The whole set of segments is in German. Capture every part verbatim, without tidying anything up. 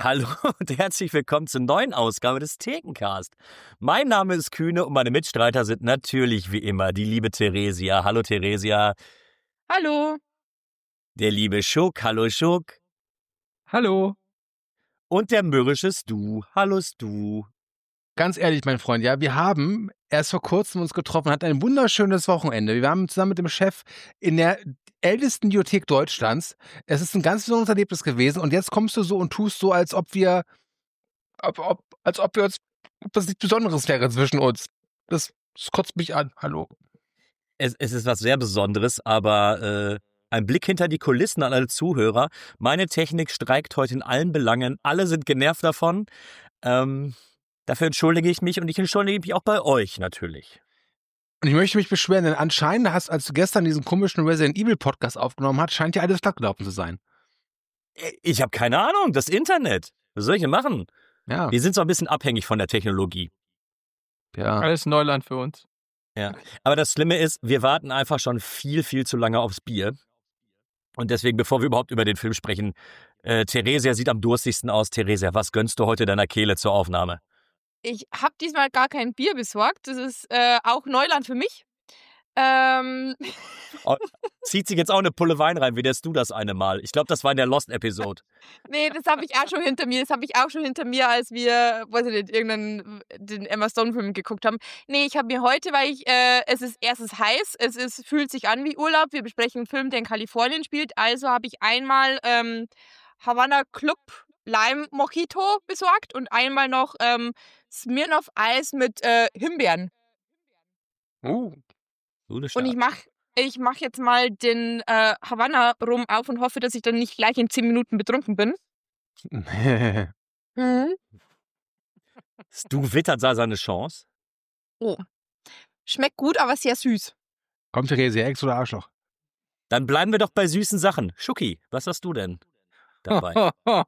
Hallo und herzlich willkommen zur neuen Ausgabe des Thekencast. Mein Name ist Kühne und meine Mitstreiter sind natürlich wie immer die liebe Theresia. Hallo Theresia. Hallo. Der liebe Schuck. Hallo Schuck. Hallo. Und der mürrische Stu. Hallo Stu. Ganz ehrlich, mein Freund, ja, wir haben erst vor kurzem uns getroffen, hatten ein wunderschönes Wochenende. Wir waren zusammen mit dem Chef in der ältesten Bibliothek Deutschlands. Es ist ein ganz besonderes Erlebnis gewesen und jetzt kommst du so und tust so, als ob wir, ob, ob, als ob wir uns, ob das nichts Besonderes wäre zwischen uns. Das, das kotzt mich an. Hallo. Es, es ist was sehr Besonderes, aber äh, ein Blick hinter die Kulissen an alle Zuhörer. Meine Technik streikt heute in allen Belangen. Alle sind genervt davon. Ähm... Dafür entschuldige ich mich und ich entschuldige mich auch bei euch natürlich. Und ich möchte mich beschweren, denn anscheinend hast, als du gestern diesen komischen Resident Evil Podcast aufgenommen hast, scheint dir alles glatt gelaufen zu sein. Ich habe keine Ahnung, das Internet. Was soll ich denn machen? Ja. Wir sind so ein bisschen abhängig von der Technologie. Ja. Alles Neuland für uns. Ja. Aber das Schlimme ist, wir warten einfach schon viel, viel zu lange aufs Bier. Und deswegen, bevor wir überhaupt über den Film sprechen, äh, Theresia sieht am durstigsten aus. Theresia, was gönnst du heute deiner Kehle zur Aufnahme? Ich habe diesmal gar kein Bier besorgt. Das ist äh, auch Neuland für mich. Ähm. Oh, zieht sich jetzt auch eine Pulle Wein rein, wie der du das eine Mal. Ich glaube, das war in der Lost-Episode. Nee, das habe ich auch schon hinter mir. Das habe ich auch schon hinter mir, als wir, weiß ich nicht, irgendeinen den Emma Stone-Film geguckt haben. Nee, ich habe mir heute, weil ich, äh, es ist erstens heiß, es ist, fühlt sich an wie Urlaub. Wir besprechen einen Film, der in Kalifornien spielt. Also habe ich einmal ähm, Havana Club Lime Mojito besorgt und einmal noch ähm, Smirnoff Eis mit äh, Himbeeren. Uh. Gute Und ich mach, ich mach jetzt mal den äh, Havanna rum auf und hoffe, dass ich dann nicht gleich in zehn Minuten betrunken bin. mhm. Du wittert da seine Chance. Oh. Schmeckt gut, aber sehr süß. Kommt Theresia, Ex oder Arschloch? Dann bleiben wir doch bei süßen Sachen. Schucki, was hast du denn dabei?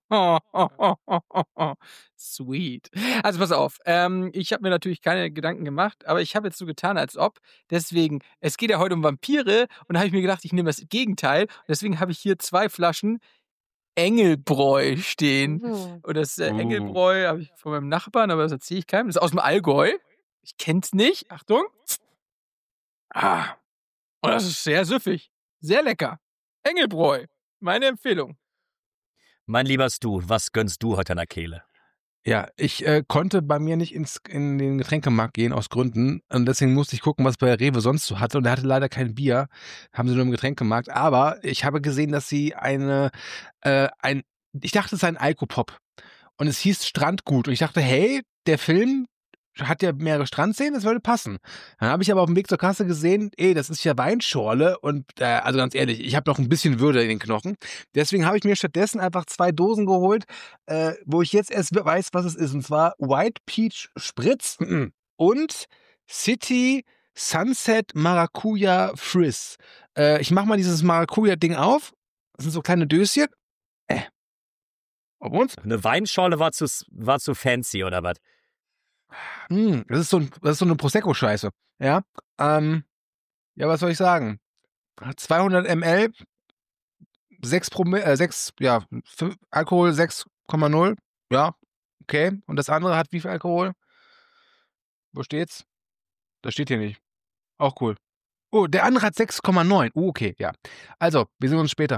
Sweet. Also pass auf, ähm, ich habe mir natürlich keine Gedanken gemacht, aber ich habe jetzt so getan, als ob. Deswegen, es geht ja heute um Vampire und da habe ich mir gedacht, ich nehme das Gegenteil. Deswegen habe ich hier zwei Flaschen Engelbräu stehen. Mhm. Und das äh, Uh. Engelbräu habe ich von meinem Nachbarn, aber das erzähle ich keinem. Das ist aus dem Allgäu. Ich kenn's nicht. Achtung. Ah. Und das ist sehr süffig. Sehr lecker. Engelbräu. Meine Empfehlung. Mein lieber Stu, was gönnst du heute deiner Kehle? Ja, ich äh, konnte bei mir nicht ins, in den Getränkemarkt gehen aus Gründen und deswegen musste ich gucken, was bei Rewe sonst so hatte und er hatte leider kein Bier, haben sie nur im Getränkemarkt, aber ich habe gesehen, dass sie eine, äh, ein, ich dachte es sei ein Alkopop und es hieß Strandgut und ich dachte, hey, der Film hat ja mehrere Strandszenen, das würde passen. Dann habe ich aber auf dem Weg zur Kasse gesehen, ey, das ist ja Weinschorle und äh, also ganz ehrlich, ich habe noch ein bisschen Würde in den Knochen. Deswegen habe ich mir stattdessen einfach zwei Dosen geholt, äh, wo ich jetzt erst weiß, was es ist. Und zwar White Peach Spritz und City Sunset Maracuja Frizz. Äh, ich mache mal dieses Maracuja-Ding auf. Das sind so kleine Döschen. Äh. Auf uns? Eine Weinschorle war zu, war zu fancy, oder was? Hm, das ist so, ein, das ist so eine Prosecco-Scheiße. Ja. Ähm, ja, was soll ich sagen? zweihundert Milliliter, sechs Promille, äh, sechs, ja, fünf, Alkohol sechs Komma null. Ja, okay. Und das andere hat wie viel Alkohol? Wo steht's? Das steht hier nicht. Auch cool. Oh, der andere hat sechs Komma neun. Oh, okay, ja. Also, wir sehen uns später.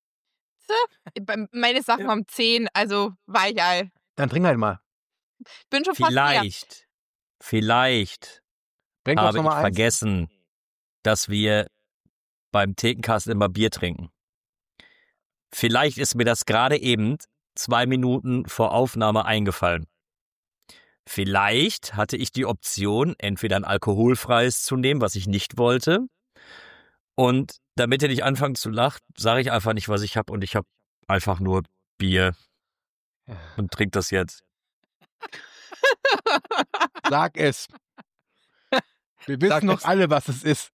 Meine Sachen haben zehn, also Weichei. Dann trink halt mal. Bin schon fast leer. Vielleicht, vielleicht Bring doch habe ich noch mal eins. vergessen, dass wir beim Thekencast immer Bier trinken. Vielleicht ist mir das gerade eben zwei Minuten vor Aufnahme eingefallen. Vielleicht hatte ich die Option, entweder ein alkoholfreies zu nehmen, was ich nicht wollte. Und damit ihr nicht anfangt zu lachen, sage ich einfach nicht, was ich habe. Und ich habe einfach nur Bier und trinke das jetzt. Sag es. Wir wissen Sag noch es. alle, was es ist.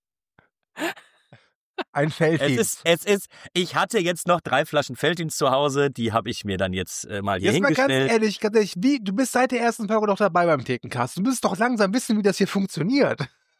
Ein Es Felddienst. ist, es ist, ich hatte jetzt noch drei Flaschen Felddienst zu Hause, die habe ich mir dann jetzt äh, mal hier Jetzt mal ganz hingestellt. ehrlich, ganz ehrlich, wie, du bist seit der ersten Folge doch dabei beim Thekencast. Du müsstest doch langsam wissen, wie das hier funktioniert.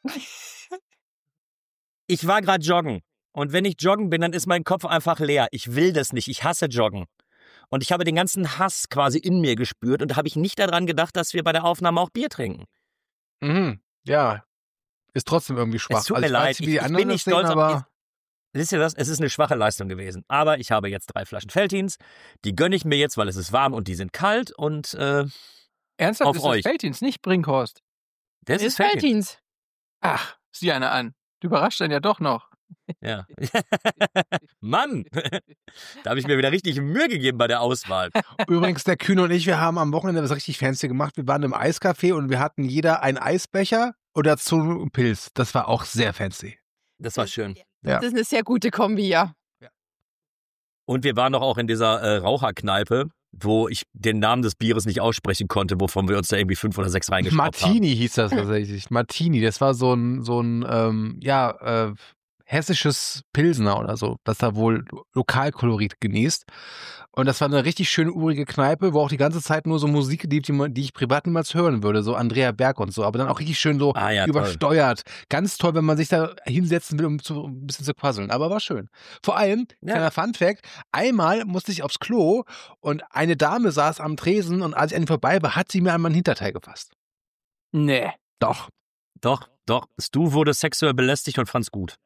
Ich war gerade joggen und wenn ich joggen bin, dann ist mein Kopf einfach leer. Ich will das nicht, ich hasse Joggen. Und ich habe den ganzen Hass quasi in mir gespürt und da habe ich nicht daran gedacht, dass wir bei der Aufnahme auch Bier trinken. Mhm. Ja, ist trotzdem irgendwie schwach. Es tut also mir ich weiß leid, nicht, wie ich, die ich anderen bin das nicht sehen, stolz auf aber Wisst ihr was? Es ist eine schwache Leistung gewesen. Aber ich habe jetzt drei Flaschen Veltins. Die gönne ich mir jetzt, weil es ist warm und die sind kalt. Und äh, Ernsthaft, auf ist euch. das Veltins, nicht Brinkhorst. Das ist ist Veltins. Veltins. Ach, sieh einer an. Du überraschst dann ja doch noch. Ja. Mann, da habe ich mir wieder richtig Mühe gegeben bei der Auswahl. übrigens, der Kühne und ich, wir haben am Wochenende was richtig fancy gemacht. Wir waren im Eiscafé und wir hatten jeder einen Eisbecher und dazu einen Pilz. Das war auch sehr fancy. Das war schön. Ja. Das ist eine sehr gute Kombi, ja. Und wir waren doch auch in dieser äh, Raucherkneipe, wo ich den Namen des Bieres nicht aussprechen konnte, wovon wir uns da irgendwie fünf oder sechs reingeschraubt haben. Martini hieß das tatsächlich. Martini, das war so ein, so ein ähm, ja, äh, hessisches Pilsner oder so, das da wohl Lokalkolorit genießt. Und das war eine richtig schöne, urige Kneipe, wo auch die ganze Zeit nur so Musik lief, die, man- die ich privat niemals hören würde, so Andrea Berg und so, aber dann auch richtig schön so Ah, ja, toll. übersteuert. Ganz toll, wenn man sich da hinsetzen will, um zu, ein bisschen zu quasseln, aber war schön. Vor allem, Ja. kleiner Funfact, einmal musste ich aufs Klo und eine Dame saß am Tresen und als ich an ihr vorbei war, hat sie mir an meinen Hinterteil gefasst. Nee. Doch. Doch, doch. Stu wurde sexuell belästigt und fand's gut.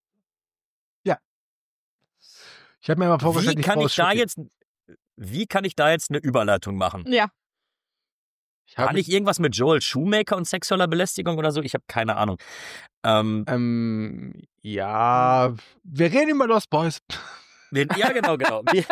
Ich habe mir mal vorgestellt, Wie die kann Frau ich ist da Schoki. jetzt, wie kann ich da jetzt eine Überleitung machen? Ja. Ich hab Kann ich irgendwas mit Joel Shoemaker und sexueller Belästigung oder so? Ich habe keine Ahnung. Ähm, Ähm, ja, wir reden über Lost Boys. den, ja, genau, genau. Wir,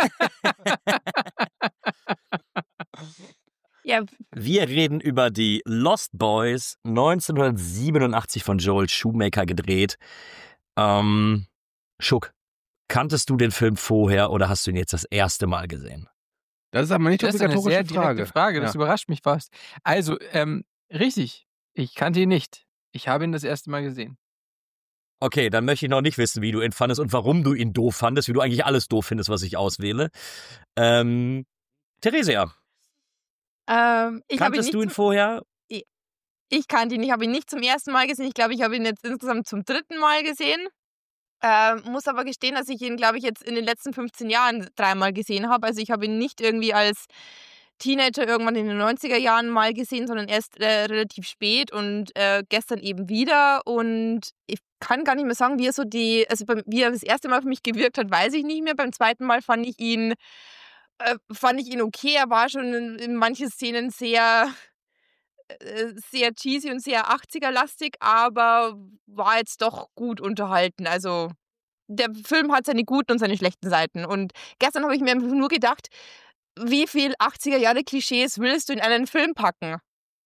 Ja, wir reden über die Lost Boys, neunzehnhundertsiebenundachtzig von Joel Shoemaker gedreht. Ähm, Schuck, kanntest du den Film vorher oder hast du ihn jetzt das erste Mal gesehen? Das ist aber nicht die Das ist eine obligatorische sehr direkte Frage. Frage, das Ja. überrascht mich fast. Also, ähm, richtig, ich kannte ihn nicht. Ich habe ihn das erste Mal gesehen. Okay, dann möchte ich noch nicht wissen, wie du ihn fandest und warum du ihn doof fandest, wie du eigentlich alles doof findest, was ich auswähle. Ähm, Theresia, ähm, ich habe ihn kanntest nicht du ihn zum, vorher? ich kannte ihn, ich habe ihn nicht zum ersten Mal gesehen. Ich glaube, ich habe ihn jetzt insgesamt zum dritten Mal gesehen. Ähm, muss aber gestehen, dass ich ihn, glaube ich, jetzt in den letzten fünfzehn Jahren dreimal gesehen habe. Also ich habe ihn nicht irgendwie als Teenager irgendwann in den neunziger Jahren mal gesehen, sondern erst äh, relativ spät und äh, gestern eben wieder. Und ich kann gar nicht mehr sagen, wie er so die, also beim, wie er das erste Mal für mich gewirkt hat, weiß ich nicht mehr. Beim zweiten Mal fand ich ihn, äh, fand ich ihn okay. Er war schon in, in manchen Szenen sehr äh, sehr cheesy und sehr achtziger-lastig, aber war jetzt doch gut unterhalten. Also der Film hat seine guten und seine schlechten Seiten. Und gestern habe ich mir einfach nur gedacht, wie viel achtziger-Jahre-Klischees willst du in einen Film packen?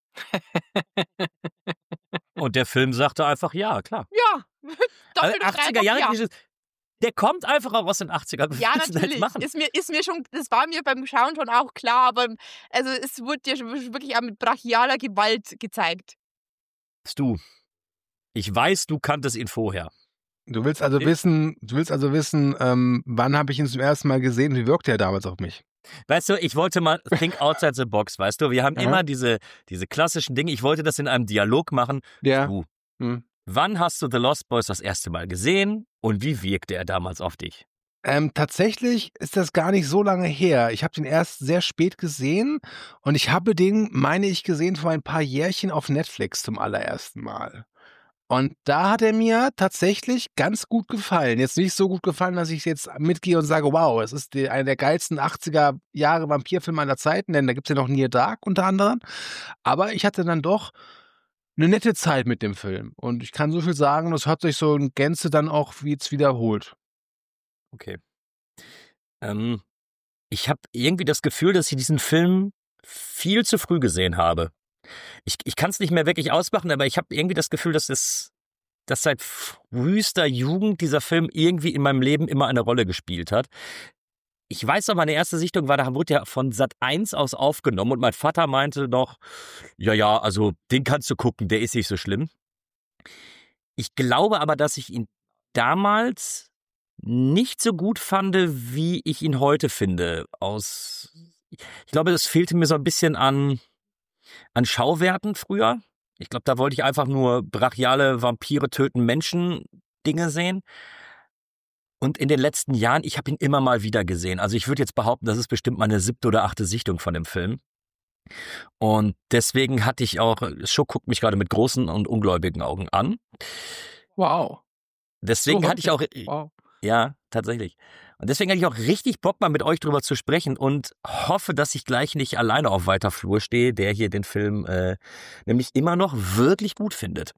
Und der Film sagte einfach, ja, klar. Ja, Also doppelt und achtziger dreifach Jahre ja. Klischees, der kommt einfach auch aus den achtzigern. Was Ja, willst du denn jetzt natürlich. machen? Ist mir, ist mir schon, das war mir beim Schauen schon auch klar, aber also es wurde dir schon wirklich auch mit brachialer Gewalt gezeigt. Stu, ich weiß, du kanntest ihn vorher. Du willst also Okay. wissen, du willst also wissen, ähm, wann habe ich ihn zum ersten Mal gesehen? Wie wirkte er damals auf mich? Weißt du, ich wollte mal think outside the box, weißt du? Wir haben Aha. immer diese, diese klassischen Dinge. Ich wollte das in einem Dialog machen. Ja. Du, Hm. wann hast du The Lost Boys das erste Mal gesehen und wie wirkte er damals auf dich? Ähm, tatsächlich ist das gar nicht so lange her. Ich habe den erst sehr spät gesehen und ich habe den, meine ich, gesehen vor ein paar Jährchen auf Netflix zum allerersten Mal. Und da hat er mir tatsächlich ganz gut gefallen. Jetzt nicht so gut gefallen, dass ich jetzt mitgehe und sage, wow, es ist die, einer der geilsten achtziger Jahre Vampirfilme aller Zeiten, denn da gibt es ja noch Near Dark unter anderem. Aber ich hatte dann doch eine nette Zeit mit dem Film. Und ich kann so viel sagen, das hat sich so in Gänze dann auch jetzt wiederholt. Okay. Ähm, ich habe irgendwie das Gefühl, dass ich diesen Film viel zu früh gesehen habe. Ich, ich kann es nicht mehr wirklich ausmachen, aber ich habe irgendwie das Gefühl, dass es, dass seit frühester Jugend dieser Film irgendwie in meinem Leben immer eine Rolle gespielt hat. Ich weiß noch, meine erste Sichtung war, da wurde ja von Sat eins aus aufgenommen und mein Vater meinte noch, ja, ja, also den kannst du gucken, der ist nicht so schlimm. Ich glaube aber, dass ich ihn damals nicht so gut fand, wie ich ihn heute finde. Aus, ich glaube, es fehlte mir so ein bisschen an, an Schauwerten früher. Ich glaube, da wollte ich einfach nur brachiale Vampire töten Menschen Dinge sehen. Und in den letzten Jahren, ich habe ihn immer mal wieder gesehen. Also ich würde jetzt behaupten, das ist bestimmt meine siebte oder achte Sichtung von dem Film. Und deswegen hatte ich auch, Schuck guckt mich gerade mit großen und ungläubigen Augen an. Wow. Deswegen So hatte ich auch, häufig. Wow. ja, tatsächlich. Und deswegen hatte ich auch richtig Bock, mal mit euch drüber zu sprechen und hoffe, dass ich gleich nicht alleine auf weiter Flur stehe, der hier den Film äh, nämlich immer noch wirklich gut findet.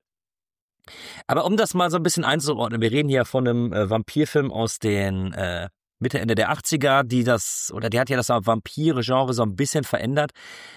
Aber um das mal so ein bisschen einzuordnen, wir reden hier von einem äh, Vampirfilm aus den äh, Mitte, Ende der achtziger, die das, oder der hat ja das Vampire-Genre so ein bisschen verändert.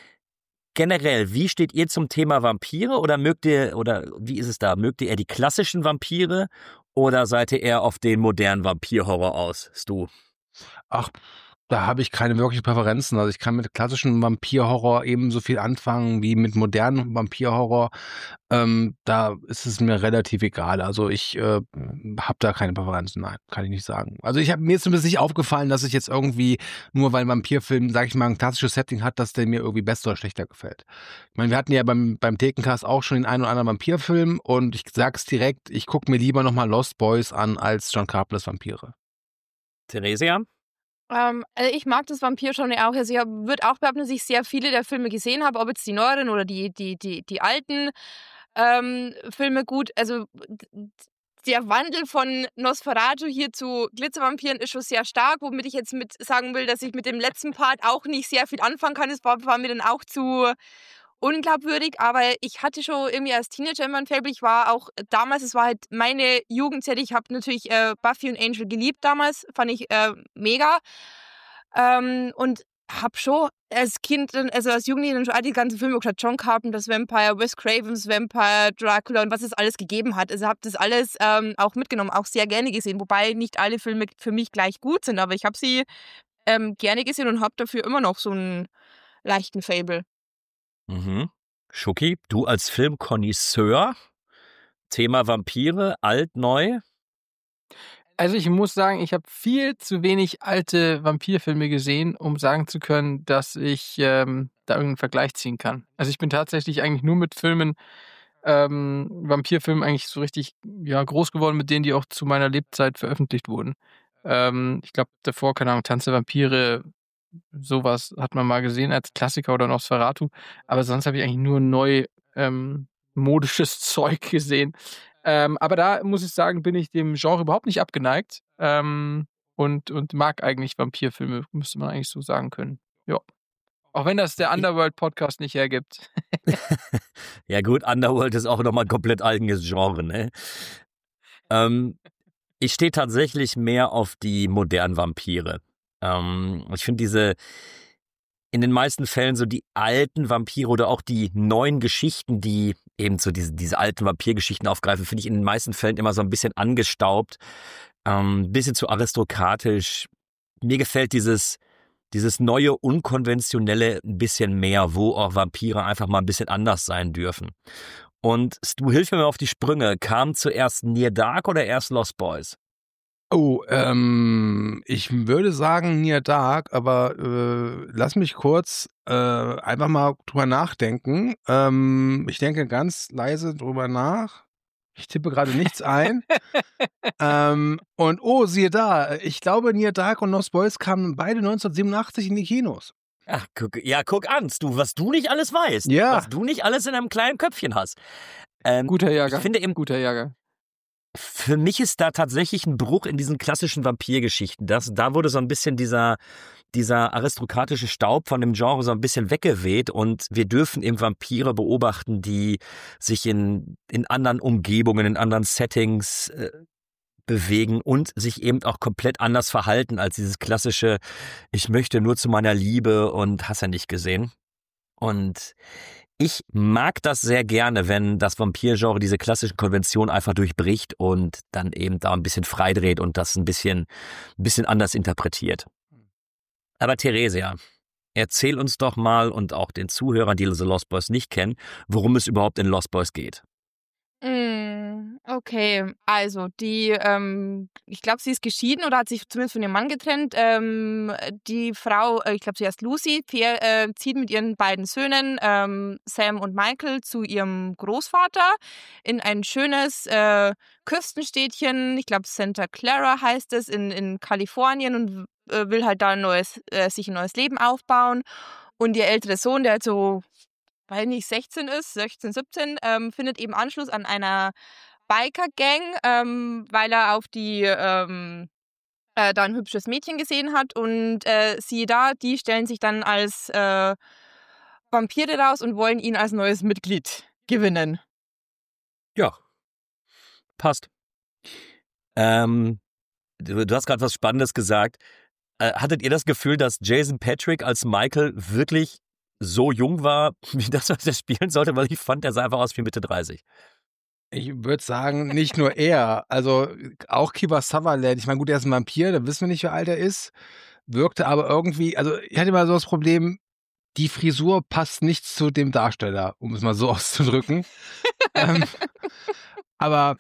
Generell, wie steht ihr zum Thema Vampire oder mögt ihr, oder wie ist es da? Mögt ihr eher die klassischen Vampire oder seid ihr eher auf den modernen Vampirhorror aus, Stu? Ach, da habe ich keine wirklichen Präferenzen. Also ich kann mit klassischem Vampirhorror ebenso viel anfangen wie mit modernem Vampirhorror. Ähm, da ist es mir relativ egal. Also ich äh, habe da keine Präferenzen. Nein, kann ich nicht sagen. Also ich habe mir ist zumindest nicht aufgefallen, dass ich jetzt irgendwie, nur weil ein Vampirfilm, sage ich mal, ein klassisches Setting hat, dass der mir irgendwie besser oder schlechter gefällt. Ich meine, wir hatten ja beim, beim Thekencast auch schon den einen oder anderen Vampirfilm und ich sag's direkt, ich gucke mir lieber nochmal Lost Boys an als John Carpenters Vampire. Theresia? Ähm, also ich mag das Vampir-Genre auch. Also ich würde auch behaupten, dass ich sehr viele der Filme gesehen habe, ob jetzt die neueren oder die, die, die, die alten ähm, Filme gut. Also d- der Wandel von Nosferatu hier zu Glitzervampiren ist schon sehr stark, womit ich jetzt mit sagen will, dass ich mit dem letzten Part auch nicht sehr viel anfangen kann. Es war, war mir dann auch zu unglaubwürdig, aber ich hatte schon irgendwie als Teenager immer ein Faible. Ich war auch damals, es war halt meine Jugendzeit, ich habe natürlich äh, Buffy und Angel geliebt damals, fand ich äh, mega. Ähm, und habe schon als Kind, dann- also als Jugendliche dann schon all die ganzen Filme geschaut, John Carpenter's Vampire, Wes Cravens Vampire, Dracula und was es alles gegeben hat. Also habe das alles ähm, auch mitgenommen, auch sehr gerne gesehen, wobei nicht alle Filme für mich gleich gut sind, aber ich habe sie ähm, gerne gesehen und habe dafür immer noch so einen leichten Faible. Mhm. Schucki, du als Filmkonnoisseur, Thema Vampire, alt, neu? Also ich muss sagen, ich habe viel zu wenig alte Vampirfilme gesehen, um sagen zu können, dass ich ähm, da irgendeinen Vergleich ziehen kann. Also ich bin tatsächlich eigentlich nur mit Filmen, ähm, Vampirfilmen eigentlich so richtig ja, groß geworden, mit denen, die auch zu meiner Lebzeit veröffentlicht wurden. Ähm, ich glaube, davor, keine Ahnung, Tanz der Vampire, sowas hat man mal gesehen als Klassiker oder Nosferatu. Aber sonst habe ich eigentlich nur neu ähm, modisches Zeug gesehen. Ähm, aber da muss ich sagen, bin ich dem Genre überhaupt nicht abgeneigt ähm, und, und mag eigentlich Vampirfilme, müsste man eigentlich so sagen können. Ja. Auch wenn das der Underworld-Podcast nicht hergibt. Ja gut, Underworld ist auch nochmal ein komplett eigenes Genre, ne? Ähm, ich stehe tatsächlich mehr auf die modernen Vampire. Ähm, ich finde diese, in den meisten Fällen so die alten Vampire oder auch die neuen Geschichten, die eben so diese, diese alten Vampirgeschichten aufgreifen, finde ich in den meisten Fällen immer so ein bisschen angestaubt, ähm, ein bisschen zu aristokratisch. Mir gefällt dieses, dieses neue, unkonventionelle ein bisschen mehr, wo auch Vampire einfach mal ein bisschen anders sein dürfen. Und Stu, hilf mir mal auf die Sprünge. Kam zuerst Near Dark oder erst Lost Boys? Oh, ähm, ich würde sagen Near Dark, aber äh, lass mich kurz äh, einfach mal drüber nachdenken. Ähm, ich denke ganz leise drüber nach. Ich tippe gerade nichts ein. ähm, und oh, siehe da, ich glaube Near Dark und Lost Boys kamen beide neunzehnhundertsiebenundachtzig in die Kinos. Ach, guck, ja, guck an, Stu, was du nicht alles weißt. Ja. Was du nicht alles in einem kleinen Köpfchen hast. Ähm, Guter Jahrgang. Ich finde eben, Guter Jahrgang. für mich ist da tatsächlich ein Bruch in diesen klassischen Vampirgeschichten. Das, da wurde so ein bisschen dieser, dieser aristokratische Staub von dem Genre so ein bisschen weggeweht und wir dürfen eben Vampire beobachten, die sich in, in anderen Umgebungen, in anderen Settings äh, bewegen und sich eben auch komplett anders verhalten als dieses klassische, ich möchte nur zu meiner Liebe und hast ja nicht gesehen. Und ich mag das sehr gerne, wenn das Vampirgenre diese klassischen Konventionen einfach durchbricht und dann eben da ein bisschen freidreht und das ein bisschen, ein bisschen anders interpretiert. Aber Theresia, erzähl uns doch mal und auch den Zuhörern, die The Lost Boys nicht kennen, worum es überhaupt in Lost Boys geht. Mm, Okay, also die, ähm, ich glaube, sie ist geschieden oder hat sich zumindest von ihrem Mann getrennt. Ähm, die Frau, äh, ich glaube, sie heißt Lucy, fähr, äh, zieht mit ihren beiden Söhnen, ähm, Sam und Michael, zu ihrem Großvater in ein schönes äh, Küstenstädtchen, ich glaube Santa Clara heißt es, in, in Kalifornien und äh, will halt da ein neues, äh, sich ein neues Leben aufbauen. Und ihr ältere Sohn, der halt so, weil nicht sechzehn ist, sechzehn, siebzehn, ähm, findet eben Anschluss an einer Biker-Gang, ähm, weil er auf die ähm, äh, da ein hübsches Mädchen gesehen hat und äh, siehe da, die stellen sich dann als äh, Vampire raus und wollen ihn als neues Mitglied gewinnen. Ja, passt. Ähm, du, du hast gerade was Spannendes gesagt. Äh, hattet ihr das Gefühl, dass Jason Patric als Michael wirklich so jung war, wie das, was er spielen sollte? Weil ich fand, er sah einfach aus wie Mitte dreißig. Ich würde sagen, nicht nur er, also auch Kiefer Sutherland. Ich meine, gut, er ist ein Vampir, da wissen wir nicht, wie alt er ist. Wirkte aber irgendwie, also ich hatte immer so das Problem, die Frisur passt nicht zu dem Darsteller, um es mal so auszudrücken. ähm, aber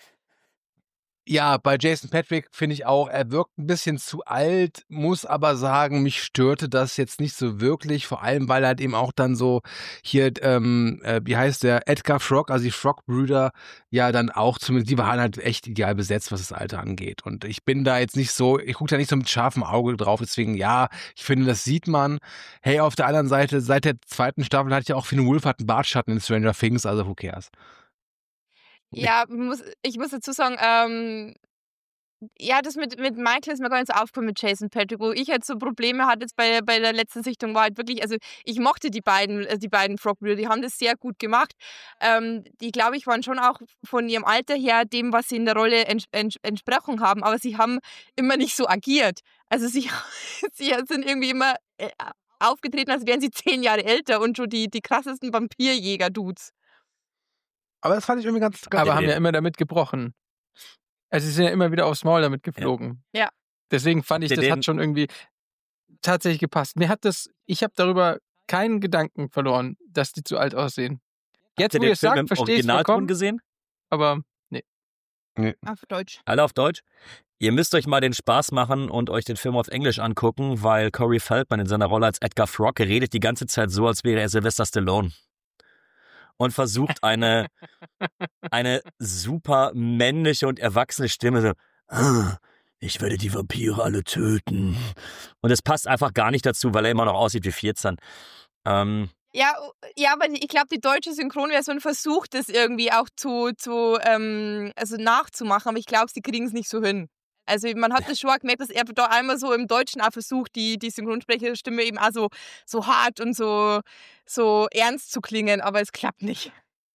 ja, bei Jason Patric finde ich auch, er wirkt ein bisschen zu alt, muss aber sagen, mich störte das jetzt nicht so wirklich, vor allem, weil er halt eben auch dann so hier, ähm, äh, wie heißt der, Edgar Frog, also die Frog-Brüder, ja dann auch zumindest, die waren halt echt ideal besetzt, was das Alter angeht. Und ich bin da jetzt nicht so, ich gucke da nicht so mit scharfem Auge drauf, deswegen ja, ich finde, das sieht man. Hey, auf der anderen Seite, seit der zweiten Staffel hat ja auch Finn Wolfhard einen Bartschatten in Stranger Things, also who cares? Ja, muss, ich muss dazu sagen, ähm, ja, das mit, mit Michael ist mir gar nicht so aufgekommen mit Jason Patric, wo ich halt so Probleme hatte jetzt bei, bei der letzten Sichtung, war halt wirklich, also ich mochte die beiden, äh, die beiden Frog-Brüder, die haben das sehr gut gemacht. Ähm, die, glaube ich, waren schon auch von ihrem Alter her dem, was sie in der Rolle ents ents entsprochen haben, aber sie haben immer nicht so agiert. Also sie, sie sind irgendwie immer äh, aufgetreten, als wären sie zehn Jahre älter und schon die, die krassesten Vampirjäger-Dudes. Aber das fand ich irgendwie ganz, ganz Aber haben ja immer damit gebrochen. Also sie sind ja immer wieder aufs Maul damit geflogen. Ja. Deswegen fand ich, Den- das hat schon irgendwie tatsächlich gepasst. Mir hat das, ich habe darüber keinen Gedanken verloren, dass die zu alt aussehen. Jetzt, Habt ihr wo ihr den es Film sagt, im verstehe ich es Originalton vollkommen, gesehen? aber nee. Auf Deutsch. Alle auf Deutsch? Ihr müsst euch mal den Spaß machen und euch den Film auf Englisch angucken, weil Corey Feldman in seiner Rolle als Edgar Frog redet die ganze Zeit so, als wäre er Sylvester Stallone. Und versucht eine, eine super männliche und erwachsene Stimme so, "Ah, ich werde die Vampire alle töten." Und es passt einfach gar nicht dazu, weil er immer noch aussieht wie vierzehn. Ähm, Ja, ja, aber ich glaube, die deutsche Synchronversion versucht es irgendwie auch zu, zu ähm, also nachzumachen, aber ich glaube, sie kriegen es nicht so hin. Also man hat das schon auch gemerkt, dass er da einmal so im Deutschen auch versucht, die, die Synchronsprecherstimme eben auch so, so hart und so, so ernst zu klingen, aber es klappt nicht.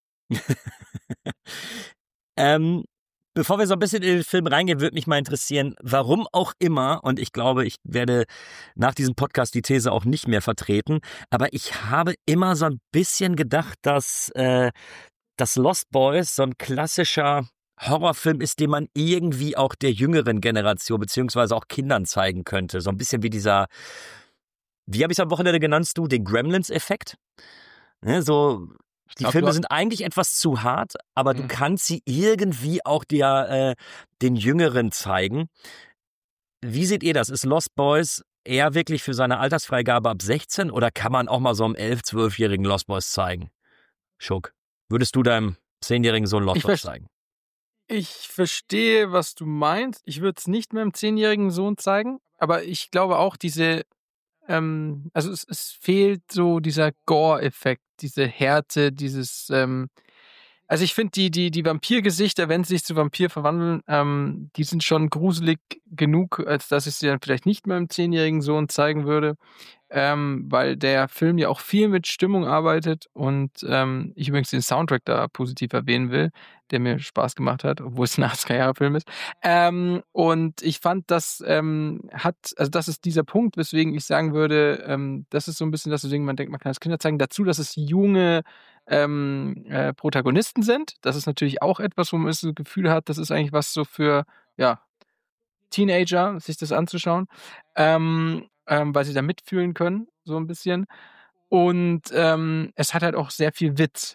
ähm, bevor wir so ein bisschen in den Film reingehen, würde mich mal interessieren, warum auch immer, und ich glaube, ich werde nach diesem Podcast die These auch nicht mehr vertreten, aber ich habe immer so ein bisschen gedacht, dass, äh, dass Lost Boys so ein klassischer Horrorfilm ist, den man irgendwie auch der jüngeren Generation beziehungsweise auch Kindern zeigen könnte. So ein bisschen wie dieser, wie habe ich es am Wochenende genannt, du, den Gremlins-Effekt. Ne, so, die glaub, Filme du- sind eigentlich etwas zu hart, aber du Mhm. kannst sie irgendwie auch der, äh, den Jüngeren zeigen. Wie seht ihr das? Ist Lost Boys eher wirklich für seine Altersfreigabe ab sechzehn oder kann man auch mal so einem elf-, zwölfjährigen Lost Boys zeigen? Schuck, würdest du deinem zehnjährigen Sohn Lost Ich Boys verste- zeigen? Ich verstehe, was du meinst. Ich würde es nicht meinem zehnjährigen Sohn zeigen, aber ich glaube auch, diese, ähm, also es, es fehlt so dieser Gore-Effekt, diese Härte, dieses, ähm, also ich finde die, die, die Vampirgesichter, wenn sie sich zu Vampir verwandeln, ähm, die sind schon gruselig genug, als dass ich sie dann vielleicht nicht meinem zehnjährigen Sohn zeigen würde. Ähm, weil der Film ja auch viel mit Stimmung arbeitet und ähm, ich übrigens den Soundtrack da positiv erwähnen will, der mir Spaß gemacht hat, obwohl es ein achtziger-Jahre-Film ist. Ähm, und ich fand, das ähm, hat, also das ist dieser Punkt, weswegen ich sagen würde, ähm, das ist so ein bisschen das, weswegen man denkt, man kann das Kinder zeigen, dazu, dass es junge ähm, äh, Protagonisten sind. Das ist natürlich auch etwas, wo man das Gefühl hat, das ist eigentlich was so für, ja, Teenager, sich das anzuschauen, ähm, ähm, weil sie da mitfühlen können, so ein bisschen. Und ähm, es hat halt auch sehr viel Witz.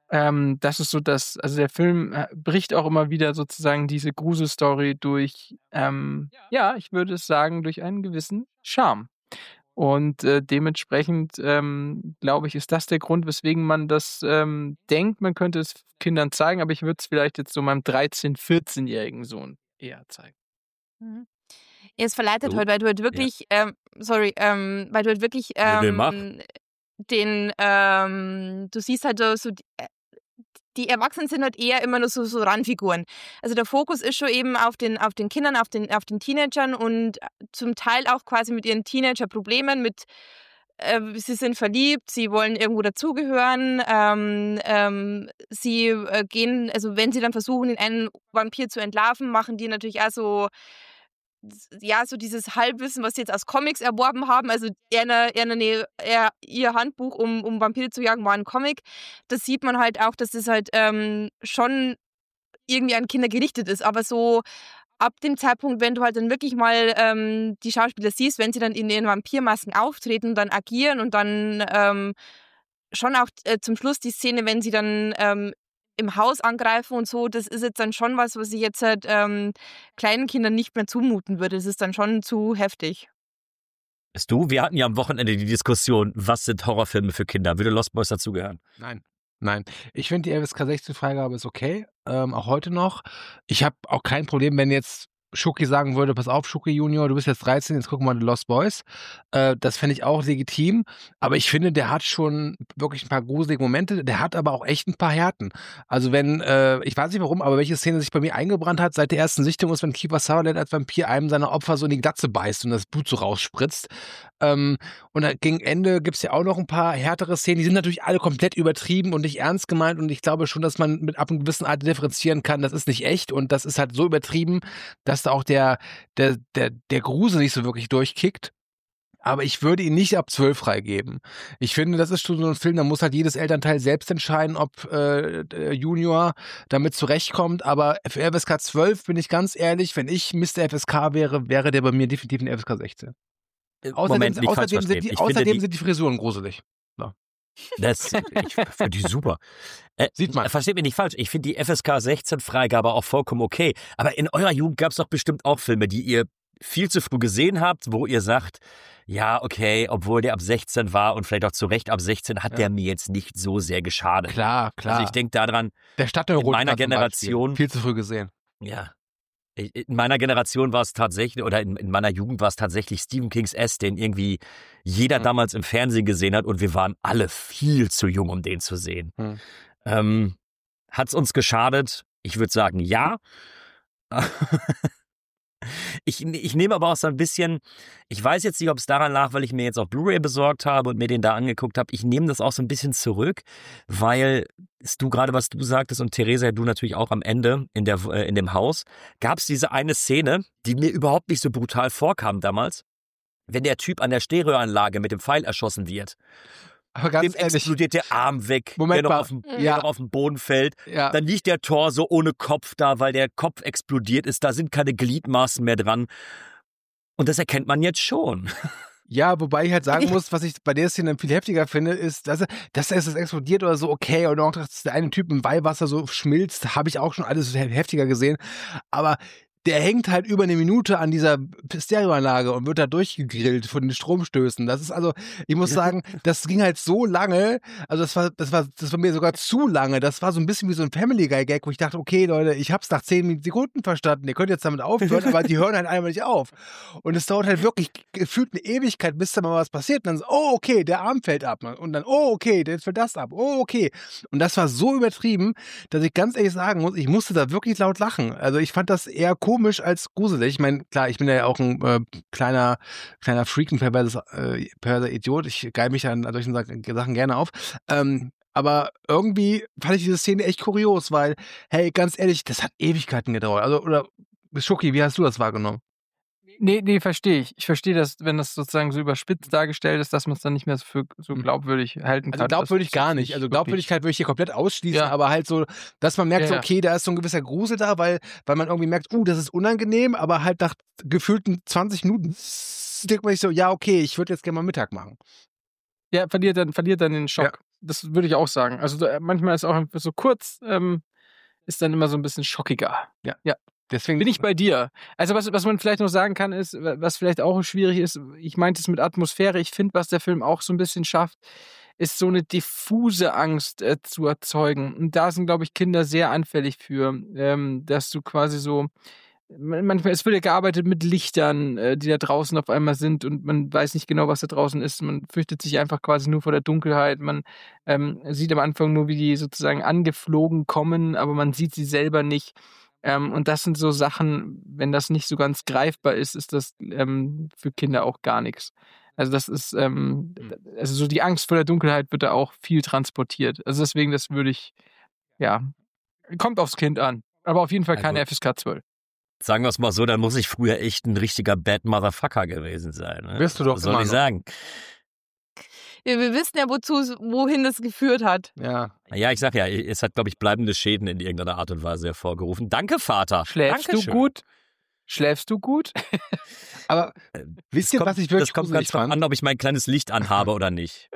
Ähm, das ist so das, also der Film äh, bricht auch immer wieder sozusagen diese Gruselstory durch, ähm, ja, ich würde es sagen, durch einen gewissen Charme. Und äh, dementsprechend, ähm, glaube ich, ist das der Grund, weswegen man das ähm, denkt, man könnte es Kindern zeigen, aber ich würde es vielleicht jetzt so meinem dreizehn-, vierzehnjährigen Sohn eher zeigen. Mhm. Ja, es verleitet Du? halt, weil du halt Ja. wirklich, ähm, sorry, ähm, weil du halt wirklich Nee, nee, mach. ähm, den, ähm, du siehst halt so, so die, äh, die Erwachsenen sind halt eher immer nur so, so Randfiguren. Also der Fokus ist schon eben auf den, auf den Kindern, auf den, auf den Teenagern und zum Teil auch quasi mit ihren Teenager-Problemen, mit äh, sie sind verliebt, sie wollen irgendwo dazugehören, ähm, ähm, sie äh, gehen, also wenn sie dann versuchen, den einen Vampir zu entlarven, machen die natürlich auch so, ja, so dieses Halbwissen, was sie jetzt aus Comics erworben haben. Also eher, eher, eine, eher ihr Handbuch, um, um Vampire zu jagen, war ein Comic. Das sieht man halt auch, dass das halt ähm, schon irgendwie an Kinder gerichtet ist. Aber so ab dem Zeitpunkt, wenn du halt dann wirklich mal ähm, die Schauspieler siehst, wenn sie dann in ihren Vampirmasken auftreten und dann agieren und dann ähm, schon auch äh, zum Schluss die Szene, wenn sie dann ähm, im Haus angreifen und so, das ist jetzt dann schon was, was ich jetzt halt ähm, kleinen Kindern nicht mehr zumuten würde. Das ist dann schon zu heftig. Bist du? Wir hatten ja am Wochenende die Diskussion, was sind Horrorfilme für Kinder? Würde Lost Boys dazugehören? Nein. Nein. Ich finde, die F S K sechzehn-Freigabe ist okay, ähm, auch heute noch. Ich habe auch kein Problem, wenn jetzt Schucki sagen würde, pass auf, Schucki Junior, du bist jetzt dreizehn, jetzt gucken wir mal The Lost Boys. Äh, das fände ich auch legitim. Aber ich finde, der hat schon wirklich ein paar gruselige Momente. Der hat aber auch echt ein paar Härten. Also wenn, äh, ich weiß nicht warum, aber welche Szene sich bei mir eingebrannt hat seit der ersten Sichtung ist, wenn Kiefer Sutherland als Vampir einem seiner Opfer so in die Glatze beißt und das Blut so rausspritzt. Ähm, und dann gegen Ende gibt's ja auch noch ein paar härtere Szenen. Die sind natürlich alle komplett übertrieben und nicht ernst gemeint. Und ich glaube schon, dass man mit ab einer gewissen Art differenzieren kann. Das ist nicht echt und das ist halt so übertrieben, dass da auch der, der, der, der Grusel nicht so wirklich durchkickt. Aber ich würde ihn nicht ab zwölf freigeben. Ich finde, das ist schon so ein Film, da muss halt jedes Elternteil selbst entscheiden, ob äh, der Junior damit zurechtkommt. Aber für F S K zwölf bin ich ganz ehrlich, wenn ich Mister F S K wäre, wäre der bei mir definitiv ein F S K sechzehn. Außerdem, Moment, nicht falsch außerdem, sind, verstehen. die, Ich außerdem finde die, sind die Frisuren gruselig. das, ich finde die super. Äh, Sieht man. Versteht mich nicht falsch. Ich finde die F S K sechzehn-Freigabe auch vollkommen okay. Aber in eurer Jugend gab es doch bestimmt auch Filme, die ihr viel zu früh gesehen habt, wo ihr sagt, ja, okay, obwohl der ab sechzehn war und vielleicht auch zu Recht ab sechzehn, hat Ja. der mir jetzt nicht so sehr geschadet. Klar, klar. Also ich denke daran, der Stadtneurot in meiner zum Beispiel. Generation- Viel zu früh gesehen. ja, in meiner Generation war es tatsächlich, oder in, in meiner Jugend war es tatsächlich Stephen Kings S, den irgendwie jeder Hm. damals im Fernsehen gesehen hat und wir waren alle viel zu jung, um den zu sehen. Hm. Ähm, hat's uns geschadet? Ich würde sagen, ja. Ich, ich nehme aber auch so ein bisschen, ich weiß jetzt nicht, ob es daran lag, weil ich mir jetzt auch Blu-ray besorgt habe und mir den da angeguckt habe. Ich nehme das auch so ein bisschen zurück, weil es du gerade, was du sagtest und Theresa, du natürlich auch am Ende in, der, äh, in dem Haus, gab es diese eine Szene, die mir überhaupt nicht so brutal vorkam damals, wenn der Typ an der Stereoanlage mit dem Pfeil erschossen wird. Aber ganz Dem ehrlich, explodiert der Arm weg, Moment der noch mal. auf dem, Ja. der noch auf dem Boden fällt. ja, Dann liegt der Tor so ohne Kopf da, weil der Kopf explodiert ist. Da sind keine Gliedmaßen mehr dran. Und das erkennt man jetzt schon. ja, wobei ich halt sagen muss, was ich bei der Szene viel heftiger finde, ist, dass, er- dass es explodiert oder so, okay, und auch, dass der eine Typ im Weihwasser so schmilzt, habe ich auch schon alles he- heftiger gesehen. Aber der hängt halt über eine Minute an dieser Stereoanlage und wird da durchgegrillt von den Stromstößen. Das ist also, ich muss sagen, das ging halt so lange, also das war, das war, das war mir sogar zu lange. Das war so ein bisschen wie so ein Family Guy Gag, wo ich dachte, okay, Leute, ich hab's nach zehn Sekunden verstanden, ihr könnt jetzt damit aufhören, aber die hören halt einmal nicht auf. Und es dauert halt wirklich gefühlt eine Ewigkeit, bis da mal was passiert. Und dann so, oh, okay, der Arm fällt ab. Und dann, oh, okay, jetzt fällt das ab. Oh, okay. Und das war so übertrieben, dass ich ganz ehrlich sagen muss, ich musste da wirklich laut lachen. Also ich fand das eher komisch als gruselig. Ich meine, klar, ich bin ja auch ein äh, kleiner, kleiner Freak, ein perverser, äh, perverser Idiot. Ich geil mich an solchen Sachen gerne auf. Ähm, aber irgendwie fand ich diese Szene echt kurios, weil, hey, ganz ehrlich, das hat Ewigkeiten gedauert. Also, oder, Schucki, wie hast du das wahrgenommen? Nee, nee, verstehe ich. Ich verstehe das, wenn das sozusagen so überspitzt dargestellt ist, dass man es dann nicht mehr für so Hm. glaubwürdig halten kann. Also glaubwürdig Das ist gar nicht nicht. Also wirklich- Glaubwürdigkeit würde ich hier komplett ausschließen, Ja. aber halt so, dass man merkt, Ja, so, ja. okay, da ist so ein gewisser Grusel da, weil, weil man irgendwie merkt, uh, das ist unangenehm, aber halt nach gefühlten zwanzig Minuten denkt man sich so, ja, okay, ich würde jetzt gerne mal Mittag machen. Ja, verliert dann, verliert dann den Schock. das würde ich auch sagen. Also da, manchmal ist auch einfach so kurz, ähm, ist dann immer so ein bisschen schockiger. Ja. ja. Deswegen Bin ich bei dir. Also was, was man vielleicht noch sagen kann, ist, was vielleicht auch schwierig ist, ich meinte es mit Atmosphäre, ich finde, was der Film auch so ein bisschen schafft, ist so eine diffuse Angst äh, zu erzeugen. Und da sind, glaube ich, Kinder sehr anfällig für, ähm, dass du quasi so, manchmal, es wird ja gearbeitet mit Lichtern, äh, die da draußen auf einmal sind und man weiß nicht genau, was da draußen ist. Man fürchtet sich einfach quasi nur vor der Dunkelheit. Man ähm, sieht am Anfang nur, wie die sozusagen angeflogen kommen, aber man sieht sie selber nicht. Ähm, und das sind so Sachen, wenn das nicht so ganz greifbar ist, ist das ähm, für Kinder auch gar nichts. Also das ist, ähm, also so die Angst vor der Dunkelheit wird da auch viel transportiert. Also deswegen, das würde ich, ja, kommt aufs Kind an. Aber auf jeden Fall keine Also, F S K zwölf. Sagen wir es mal so, dann muss ich früher echt ein richtiger Bad Motherfucker gewesen sein. Ne? Wirst du doch Was soll immer ich noch. sagen? Ja, wir wissen ja, wozu, wohin das geführt hat. Ja. Ja, ich sag ja, es hat, glaube ich, bleibende Schäden in irgendeiner Art und Weise hervorgerufen. Danke, Vater. Schläfst Dankeschön. du gut? Schläfst du gut? Aber Äh, wisst das ihr, kommt, was ich wirklich Das kommt gruselig ganz drauf fand? an, ob ich mein kleines Licht anhabe oder nicht.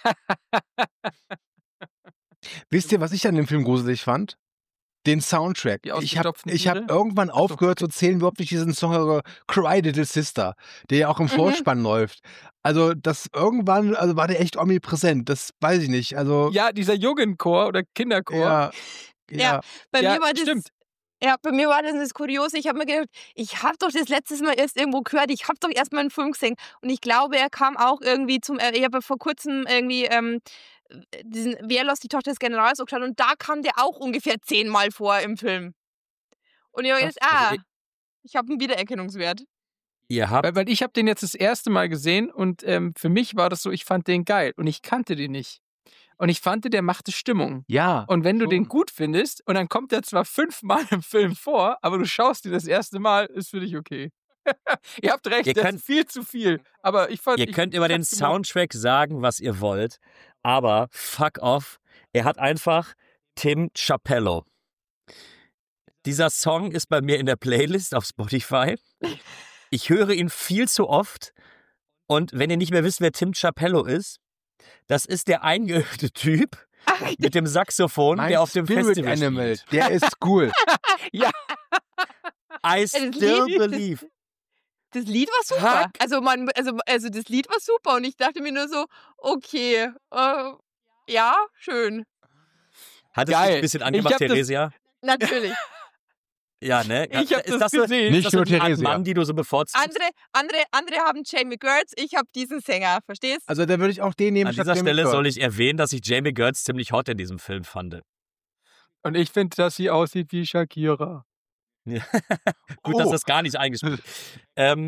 Wisst ihr, was ich an dem Film gruselig fand? Den Soundtrack. Die Ich habe ausgestopften ich hab Tiere? irgendwann Ach so, aufgehört zu zählen, wie oft ich diesen Song höre, Cry Little Sister, der ja auch im Mhm. Vorspann läuft. Also das irgendwann, also war der echt omnipräsent. Das weiß ich nicht. Also Ja, dieser Jugendchor oder Kinderchor. ja, ja. Ja. Bei Ja, mir war das. stimmt. Ja, bei mir war das das Kuriose. Ich habe mir gedacht, ich habe doch das letztes Mal erst irgendwo gehört, ich habe doch erst mal einen Film gesehen. Und ich glaube, er kam auch irgendwie zum, äh, ich habe vor kurzem irgendwie ähm, diesen Wer lässt die Tochter des Generals angeschaut und da kam der auch ungefähr zehnmal vor im Film. Und ich habe gedacht, Also ah, ich- ich habe einen Wiedererkennungswert. Ihr habt Weil, weil ich habe den jetzt das erste Mal gesehen und ähm, für mich war das so, ich fand den geil und ich kannte den nicht. Und ich fand, der machte Stimmung. Ja. Und wenn du schon. den gut findest und dann kommt er zwar fünfmal im Film vor, aber du schaust dir das erste Mal, ist für dich okay. Ihr habt recht, Ihr das könnt- ist viel zu viel. Aber ich fand, Ihr ich, könnt ich über den hab's gemocht. Soundtrack sagen, was ihr wollt, aber fuck off. Er hat einfach Tim Chapello. Dieser Song ist bei mir in der Playlist auf Spotify. Ich höre ihn viel zu oft. Und wenn ihr nicht mehr wisst, wer Tim Chapello ist, das ist der eingeölte Typ Ach, mit dem Saxophon, Mein der auf dem Spirit Festival Animal, spielt. der ist cool. Ja, I das still Lied- believe. das Lied war super. Fuck. Also, man, also, also das Lied war super und ich dachte mir nur so, okay, äh, ja, schön. Hat es Geil. dich ein bisschen Ich angemacht, hab das- Theresia? Natürlich. Ja, ne? Ich hab ist das das so, gesehen. Ist Nicht das so nur die Art Theresia. Mann, die du so bevorzugst? Andere, andere, andere haben Jamie Gertz, ich habe diesen Sänger, verstehst? Also da würde ich auch den nehmen. An statt dieser Jamie Stelle Gertz. soll ich erwähnen, dass ich Jamie Gertz ziemlich hot in diesem Film fand. und ich finde, dass sie aussieht wie Shakira. Ja. Gut, dass Oh. das gar nicht eingespielt ähm,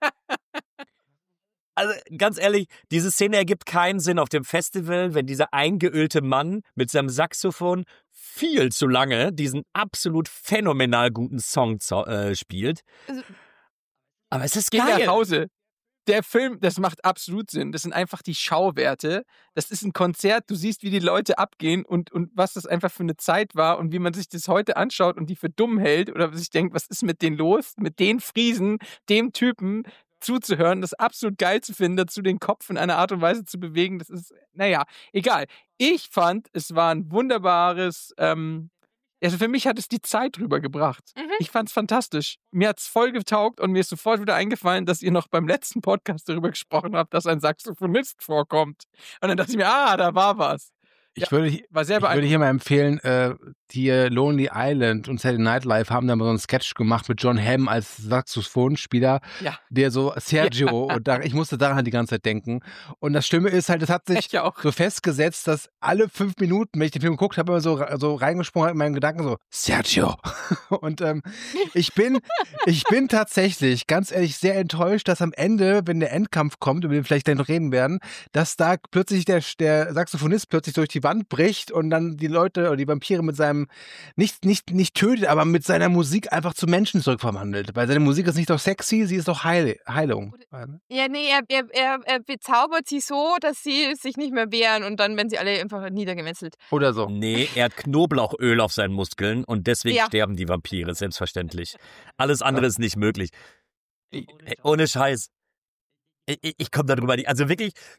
Also ganz ehrlich, diese Szene ergibt keinen Sinn auf dem Festival, wenn dieser eingeölte Mann mit seinem Saxophon viel zu lange diesen absolut phänomenal guten Song zo- äh, spielt. Also- Aber es ist Geh nach geil. Hause. Der Film, das macht absolut Sinn. Das sind einfach die Schauwerte. Das ist ein Konzert. Du siehst, wie die Leute abgehen und, und was das einfach für eine Zeit war und wie man sich das heute anschaut und die für dumm hält oder sich denkt, was ist mit denen los? Mit den Friesen, dem Typen zuzuhören, das absolut geil zu finden, dazu den Kopf in einer Art und Weise zu bewegen. Das ist, naja, egal. Ich fand, es war ein wunderbares, ähm, also für mich hat es die Zeit rübergebracht. Mhm. Ich fand's fantastisch. Mir hat's voll getaugt und mir ist sofort wieder eingefallen, dass ihr noch beim letzten Podcast darüber gesprochen habt, dass ein Saxophonist vorkommt. Und dann dachte ich mir, ah, da war was. Ich Ja, würde, hi- War sehr ich würde beeindruckend. hier mal empfehlen, äh, die äh, Lonely Island und Saturday Night Live haben da mal so einen Sketch gemacht mit John Hamm als Saxophonspieler, Ja. der so Sergio, und da, ich musste daran die ganze Zeit denken. Und das Schlimme ist halt, es hat sich Ich auch. so festgesetzt, dass alle fünf Minuten, wenn ich den Film geguckt habe, immer so, so reingesprungen hat in meinen Gedanken so, Sergio. Und ähm, ich bin, ich bin tatsächlich, ganz ehrlich, sehr enttäuscht, dass am Ende, wenn der Endkampf kommt, über den wir vielleicht gleich noch reden werden, dass da plötzlich der, der Saxophonist plötzlich durch die Wand bricht und dann die Leute oder die Vampire mit seinem, nicht, nicht, nicht tötet, aber mit seiner Musik einfach zu Menschen zurückverwandelt. Weil seine Musik ist nicht doch sexy, sie ist doch Heil, Heilung. Ja, nee, er, er, er, er bezaubert sie so, dass sie sich nicht mehr wehren und dann werden sie alle einfach niedergemetzelt. Oder so. Nee, er hat Knoblauchöl auf seinen Muskeln und deswegen Ja. sterben die Vampire, selbstverständlich. Alles andere ist nicht möglich. Ey, ohne Scheiß. Ich, ich, ich komme darüber nicht. Also wirklich,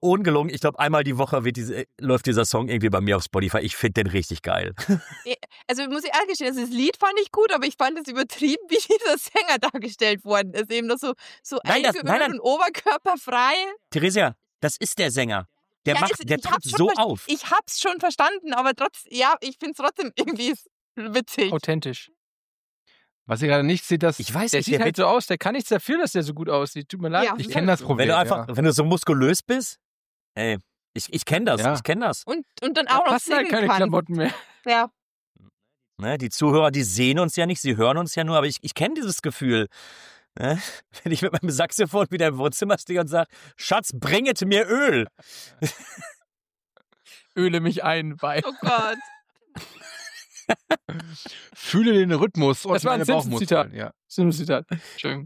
ungelogen, ich glaube, einmal die Woche wird diese, läuft dieser Song irgendwie bei mir auf Spotify. Ich finde den richtig geil. Also muss ich ehrlich gestehen, also das Lied fand ich gut, aber ich fand es übertrieben, wie dieser Sänger dargestellt worden ist. Eben noch so, so Nein, das- eingeölt nein, nein. und oberkörperfrei. Theresia, das ist der Sänger. Der Ja, macht, ist- der ich tritt hab's schon so ver- auf. Ich hab's schon verstanden, aber trotz, ja, ich find's trotzdem irgendwie witzig. Authentisch. Was ihr gerade nicht seht, dass Ich weiß Der nicht, sieht der halt wird, so aus, der kann nichts dafür, dass der so gut aussieht. Tut mir leid. Ja. ich kenne das Problem. wenn du einfach, ja. wenn du so muskulös bist, ey, ich, ich kenne das, Ja. ich kenne das. Und, und dann Da auch noch passen halt singen keine kann. Klamotten mehr. Ja. Ne, die Zuhörer, die sehen uns ja nicht, sie hören uns ja nur, aber ich, ich kenne dieses Gefühl. Ne? Wenn ich mit meinem Saxophon wieder im Wohnzimmer stehe und sage, Schatz, bringet mir Öl. Öle mich ein, bei. Oh Gott. Fühle den Rhythmus und Das war ein meine Simpsons-Zitat. Bauchmuskeln. Ja. Zitat. Entschuldigung.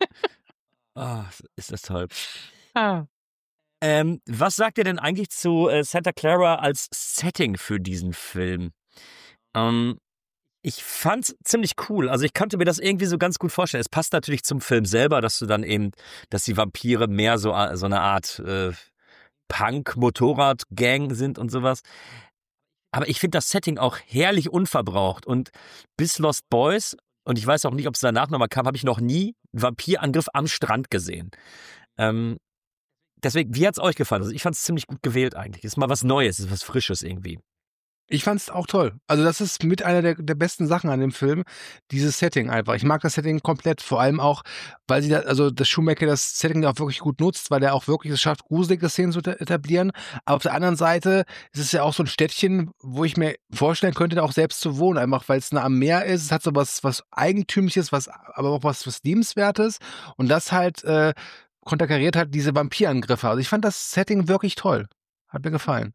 Ah, ist das toll. Ah. Ähm, was sagt ihr denn eigentlich zu äh, Santa Clara als Setting für diesen Film? Ähm, ich fand's ziemlich cool. Also ich konnte mir das irgendwie so ganz gut vorstellen. Es passt natürlich zum Film selber, dass du dann eben, dass die Vampire mehr so, a- so eine Art äh, Punk-Motorrad-Gang sind und sowas. Aber ich finde das Setting auch herrlich unverbraucht. Und bis Lost Boys, und ich weiß auch nicht, ob es danach nochmal kam, habe ich noch nie einen Vampirangriff am Strand gesehen. Ähm, deswegen, wie hat's euch gefallen? Also ich fand es ziemlich gut gewählt eigentlich. Ist mal was Neues, ist was Frisches irgendwie. Ich fand's auch toll. Also das ist mit einer der, der besten Sachen an dem Film, dieses Setting einfach. Ich mag das Setting komplett, vor allem auch, weil sie da, also das Schumacher das Setting auch wirklich gut nutzt, weil er auch wirklich es schafft, gruselige Szenen zu etablieren. Aber auf der anderen Seite ist es ja auch so ein Städtchen, wo ich mir vorstellen könnte, da auch selbst zu wohnen, einfach weil es nah am Meer ist. Es hat so was, was Eigentümliches, was, aber auch was, was Liebenswertes. Und das halt äh, konterkariert hat diese Vampirangriffe. Also ich fand das Setting wirklich toll. Hat mir gefallen.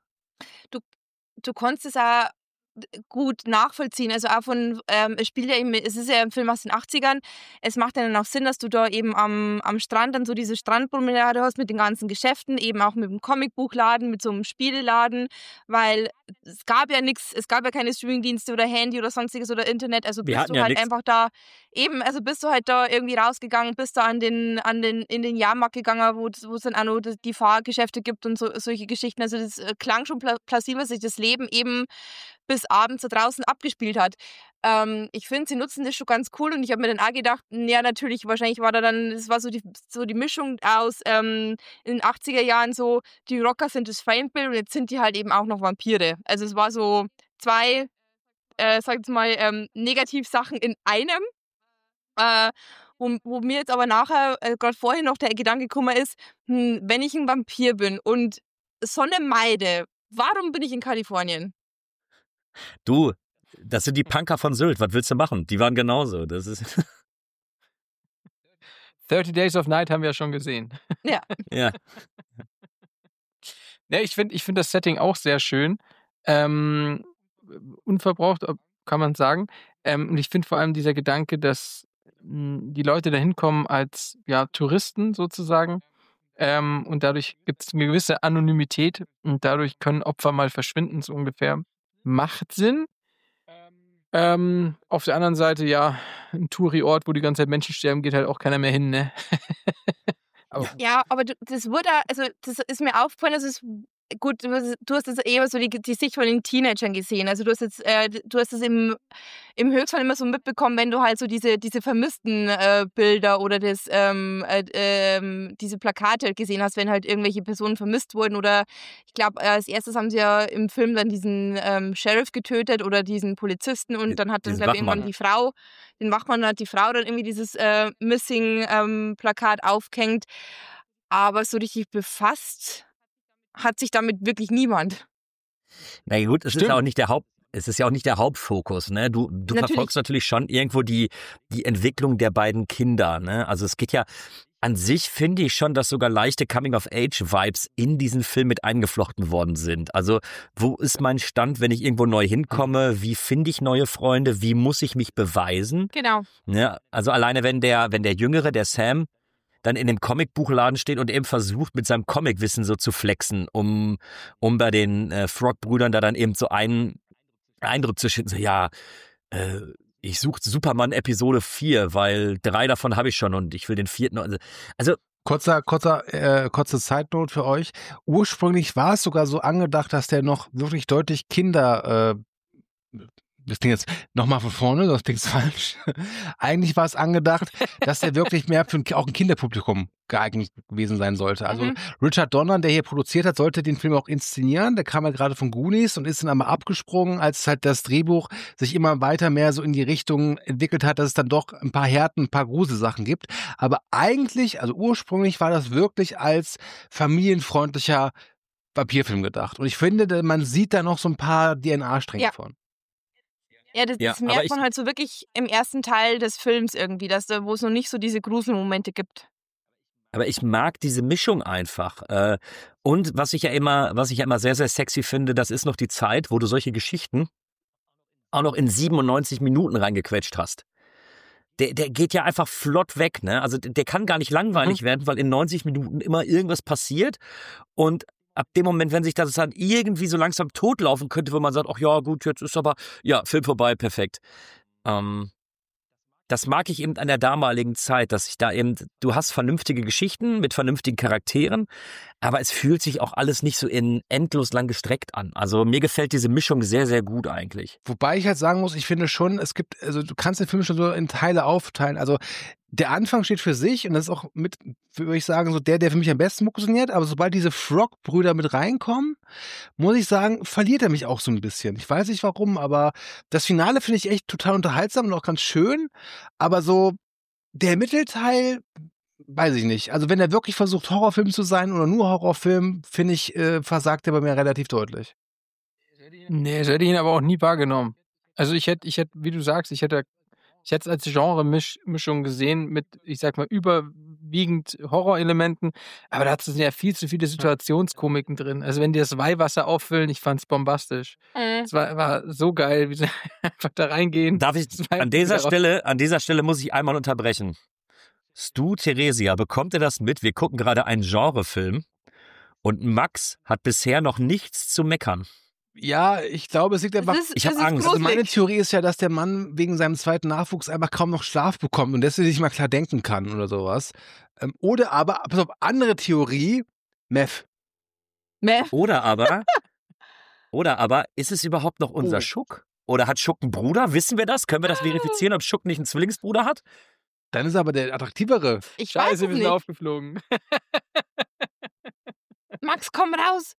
Du konntest es auch gut nachvollziehen. Also auch von, ähm, es spielt ja eben, es ist ja ein Film aus den achtzigern. Es macht ja dann auch Sinn, dass du da eben am, am Strand dann so diese Strandpromenade hast mit den ganzen Geschäften, eben auch mit dem Comicbuchladen, mit so einem Spieleladen, weil es gab ja nichts, es gab ja keine Streamingdienste oder Handy oder sonstiges oder Internet. Also Wir bist hatten du ja halt nix. einfach da, eben, also bist du halt da irgendwie rausgegangen, bist da an den, an den, in den Jahrmarkt gegangen, wo es wo es dann auch noch die Fahrgeschäfte gibt und so, solche Geschichten. Also das äh, klang schon pla- plausibel, dass sich das Leben eben bis abends da draußen abgespielt hat. Ähm, ich finde, sie nutzen das schon ganz cool und ich habe mir dann auch gedacht, ja natürlich, wahrscheinlich war da dann, das war so die, so die Mischung aus ähm, in den achtziger Jahren so, die Rocker sind das Feindbild und jetzt sind die halt eben auch noch Vampire. Also es war so zwei, äh, sag jetzt mal, ähm, Negativsachen in einem. Äh, wo, wo mir jetzt aber nachher, äh, gerade vorhin noch der Gedanke gekommen ist, hm, wenn ich ein Vampir bin und Sonne meide, warum bin ich in Kalifornien? Du, das sind die Punker von Sylt. Was willst du machen? Die waren genauso. Das ist thirty Days of Night haben wir ja schon gesehen. Ja. ja. Ja, ich finde ich find das Setting auch sehr schön. Ähm, unverbraucht, ob- kann man sagen. Ähm, und ich finde vor allem dieser Gedanke, dass mh, die Leute da hinkommen als ja, Touristen sozusagen. Ähm, und dadurch gibt es eine gewisse Anonymität und dadurch können Opfer mal verschwinden, so ungefähr. Macht Sinn. Ähm, auf der anderen Seite, ja, ein Touri-Ort, wo die ganze Zeit Menschen sterben, geht halt auch keiner mehr hin, ne? Aber Ja, aber du, das wurde, also das ist mir aufgefallen, dass es gut, du hast du hast jetzt eher so die, die Sicht von den Teenagern gesehen. Also du hast jetzt, äh, du hast es im, im Höchstfall immer so mitbekommen, wenn du halt so diese, diese vermissten äh, Bilder oder das, ähm, äh, ähm, diese Plakate halt gesehen hast, wenn halt irgendwelche Personen vermisst wurden. Oder ich glaube, äh, als erstes haben sie ja im Film dann diesen ähm, Sheriff getötet oder diesen Polizisten und dann hat dann, Diesen glaube ich, irgendwann Wachmann. die Frau, den Wachmann, hat die Frau dann irgendwie dieses äh, Missing-Plakat aufgehängt. Aber so richtig befasst hat sich damit wirklich niemand. Na gut, es ist Stimmt. ja auch nicht der Haupt, es ist ja auch nicht der Hauptfokus, ne? Du, du Natürlich. verfolgst natürlich schon irgendwo die, die Entwicklung der beiden Kinder, ne? Also es geht ja, an sich finde ich schon, dass sogar leichte Coming-of-Age-Vibes in diesen Film mit eingeflochten worden sind. Also wo ist mein Stand, wenn ich irgendwo neu hinkomme? Wie finde ich neue Freunde? Wie muss ich mich beweisen? Genau. Ne? Also alleine wenn der, wenn der Jüngere, der Sam, dann in dem Comicbuchladen steht und eben versucht, mit seinem Comicwissen so zu flexen, um, um bei den äh, Frog-Brüdern da dann eben so einen Eindruck zu schicken, so ja, äh, ich suche Superman Episode vier, weil drei davon habe ich schon und ich will den vierten. Also, also Kurzer, kurzer, äh, kurze Side-Note für euch. Ursprünglich war es sogar so angedacht, dass der noch wirklich deutlich Kinder, äh, das klingt jetzt nochmal von vorne, das klingt falsch. Eigentlich war es angedacht, dass der wirklich mehr für ein, auch ein Kinderpublikum geeignet gewesen sein sollte. Also Mhm. Richard Donner, der hier produziert hat, sollte den Film auch inszenieren. Der kam ja gerade von Goonies und ist dann aber abgesprungen, als halt das Drehbuch sich immer weiter mehr so in die Richtung entwickelt hat, dass es dann doch ein paar Härten, ein paar Gruselsachen gibt. Aber eigentlich, also ursprünglich war das wirklich als familienfreundlicher Vampirfilm gedacht. Und ich finde, man sieht da noch so ein paar D N A-Stränge Ja. von. Ja, das, Ja, das aber merkt ich- man halt so wirklich im ersten Teil des Films irgendwie, dass da, wo es noch nicht so diese Gruselmomente gibt. Aber ich mag diese Mischung einfach. Äh, Und was ich ja immer, was ich ja immer sehr, sehr sexy finde, das ist noch die Zeit, wo du solche Geschichten auch noch in siebenundneunzig Minuten reingequetscht hast. Der, der geht ja einfach flott weg, ne? Also der kann gar nicht langweilig werden, weil in neunzig Minuten immer irgendwas passiert. Und ab dem Moment, wenn sich das dann irgendwie so langsam totlaufen könnte, wo man sagt, ach ja, gut, jetzt ist aber, ja, Film vorbei, perfekt. Ähm, das mag ich eben an der damaligen Zeit, dass ich da eben, du hast vernünftige Geschichten mit vernünftigen Charakteren, aber es fühlt sich auch alles nicht so in endlos lang gestreckt an. Also mir gefällt diese Mischung sehr, sehr gut eigentlich. Wobei ich halt sagen muss, ich finde schon, es gibt, also du kannst den Film schon so in Teile aufteilen. Also der Anfang steht für sich und das ist auch mit, würde ich sagen, so der, der für mich am besten funktioniert. Aber sobald diese Frog-Brüder mit reinkommen, muss ich sagen, verliert er mich auch so ein bisschen. Ich weiß nicht warum, aber das Finale finde ich echt total unterhaltsam und auch ganz schön. Aber so der Mittelteil, weiß ich nicht. Also wenn er wirklich versucht, Horrorfilm zu sein oder nur Horrorfilm, finde ich, äh, versagt er bei mir relativ deutlich. Nee, so hätte ich ihn aber auch nie wahrgenommen. Also ich hätte, ich hätte, wie du sagst, ich hätte, ich hätte es als Genre-Mischung gesehen mit, ich sag mal, überwiegend Horrorelementen, aber da sind ja viel zu viele Situationskomiken drin. Also wenn die das Weihwasser auffüllen, ich fand's bombastisch. Mhm. Es war, war so geil, wie sie einfach da reingehen. Darf ich, Zwei an dieser wieder raus- Stelle, an dieser Stelle muss ich einmal unterbrechen. Stu Theresia, bekommt ihr das mit? Wir gucken gerade einen Genrefilm und Max hat bisher noch nichts zu meckern. Ja, ich glaube, es liegt einfach. Das ist, ich hab das ist Angst. Also meine gruselig. Theorie ist ja, dass der Mann wegen seinem zweiten Nachwuchs einfach kaum noch Schlaf bekommt und deswegen nicht mal klar denken kann oder sowas. Ähm, oder aber, pass auf, andere Theorie, Meth. Meh. Oder aber, oder aber, ist es überhaupt noch unser Oh. Schuck? Oder hat Schuck einen Bruder? Wissen wir das? Können wir das verifizieren, ob Schuck nicht einen Zwillingsbruder hat? Dann ist er aber der attraktivere. Ich weiß Scheiße, es wir sind nicht. aufgeflogen. Max, komm raus.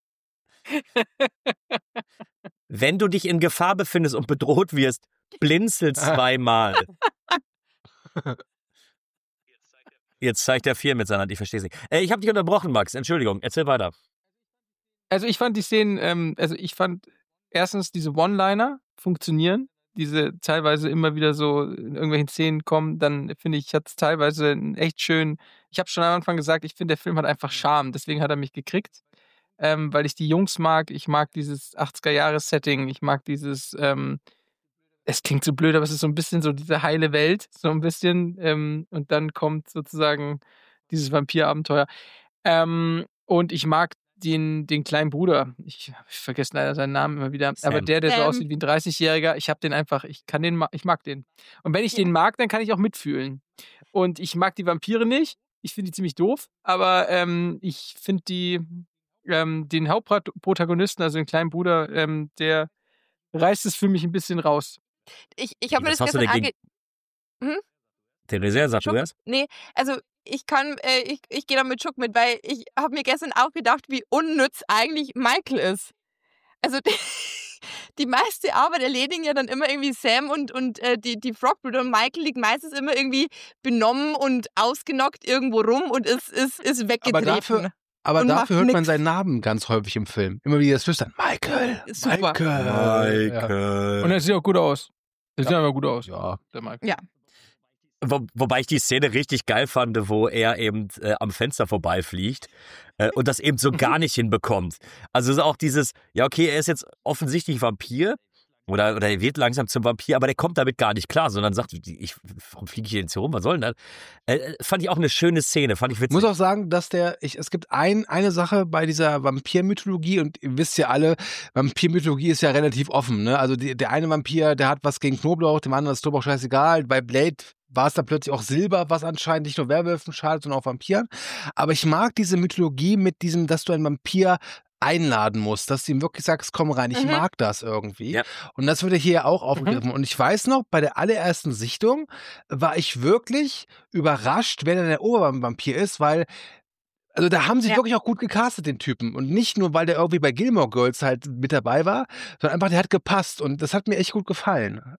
Wenn du dich in Gefahr befindest und bedroht wirst, blinzel zweimal. Jetzt zeigt er vier mit seiner Hand, ich verstehe es nicht. Äh, ich habe dich unterbrochen, Max. Entschuldigung, erzähl weiter. Also ich fand die Szenen, ähm, also ich fand erstens diese One-Liner funktionieren, diese teilweise immer wieder so in irgendwelchen Szenen kommen, dann finde ich, hat es teilweise einen echt schön, ich habe schon am Anfang gesagt, ich finde, der Film hat einfach Charme, deswegen hat er mich gekriegt, ähm, weil ich die Jungs mag, ich mag dieses achtziger-Jahres-Setting, ich mag dieses, ähm, es klingt so blöd, aber es ist so ein bisschen so diese heile Welt, so ein bisschen, ähm, und dann kommt sozusagen dieses Vampirabenteuer. Ähm, und ich mag den, den kleinen Bruder, ich, ich vergesse leider seinen Namen immer wieder, Sam. aber der, der so Sam. aussieht wie ein dreißigjähriger, ich habe den einfach, ich kann den, ma- ich mag den. Und wenn ich Ja. den mag, dann kann ich auch mitfühlen. Und ich mag die Vampire nicht, ich finde die ziemlich doof, aber ähm, ich finde die, ähm, den Hauptprotagonisten, also den kleinen Bruder, ähm, der reißt es für mich ein bisschen raus. Ich, ich habe mir Was das hast du gestern denn ange... gegen Theresia, sag du Schuck? erst? Nee, also ich kann, äh, ich, ich gehe da mit Schuck mit, weil ich habe mir gestern auch gedacht, wie unnütz eigentlich Michael ist. Also die, die meiste Arbeit erledigen ja dann immer irgendwie Sam und, und äh, die, die Frogbrüder und Michael liegt meistens immer irgendwie benommen und ausgenockt irgendwo rum und ist, ist, ist Aber weggetreten. dafür, aber Und dafür macht hört man nix. seinen Namen ganz häufig im Film. Immer wieder das Flüstern. Michael! Super. Michael! Ja. Und er sieht auch gut aus. Er sieht Ja. aber gut aus. Ja. Der Michael. Ja. Wo, wobei ich die Szene richtig geil fand, wo er eben äh, am Fenster vorbeifliegt äh, und das eben so gar nicht hinbekommt. Also es ist auch dieses, ja okay, er ist jetzt offensichtlich Vampir, Oder, oder er wird langsam zum Vampir, aber der kommt damit gar nicht klar, sondern sagt, ich, warum fliege ich jetzt hier rum, was soll denn das? Äh, fand ich auch eine schöne Szene, fand ich witzig. Ich muss auch sagen, dass der, ich, es gibt ein, eine Sache bei dieser Vampirmythologie und ihr wisst ja alle, Vampirmythologie ist ja relativ offen, ne? Also die, der eine Vampir, der hat was gegen Knoblauch, dem anderen ist Knoblauch scheißegal. Bei Blade war es dann plötzlich auch Silber, was anscheinend nicht nur Werwölfen schadet, sondern auch Vampiren. Aber ich mag diese Mythologie mit diesem, dass du einen Vampir einladen musst, dass du ihm wirklich sagst, komm rein, ich Mhm. mag das irgendwie. Ja. Und das wird hier auch aufgegriffen. Und ich weiß noch, bei der allerersten Sichtung war ich wirklich überrascht, wer denn der Obervampir ist, weil also da haben sie Ja. wirklich auch gut gecastet, den Typen. Und nicht nur, weil der irgendwie bei Gilmore Girls halt mit dabei war, sondern einfach, der hat gepasst. Und das hat mir echt gut gefallen.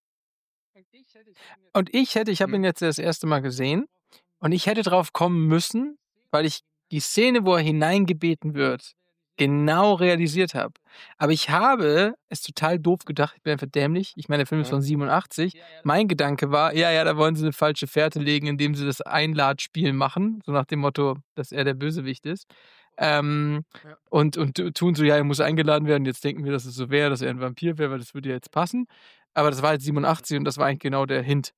Und ich hätte, ich habe ihn jetzt das erste Mal gesehen und ich hätte drauf kommen müssen, weil ich die Szene, wo er hineingebeten wird, genau realisiert habe. Aber ich habe es total doof gedacht, ich bin einfach dämlich. Ich meine, der Film ist von siebenundachtzig. Mein Gedanke war, ja, ja, da wollen sie eine falsche Fährte legen, indem sie das Einladspiel machen, so nach dem Motto, dass er der Bösewicht ist. Ähm, Ja. und, und tun so, ja, er muss eingeladen werden. Jetzt denken wir, dass es so wäre, dass er ein Vampir wäre, weil das würde ja jetzt passen. Aber das war halt siebenundachtzig und das war eigentlich genau der Hint.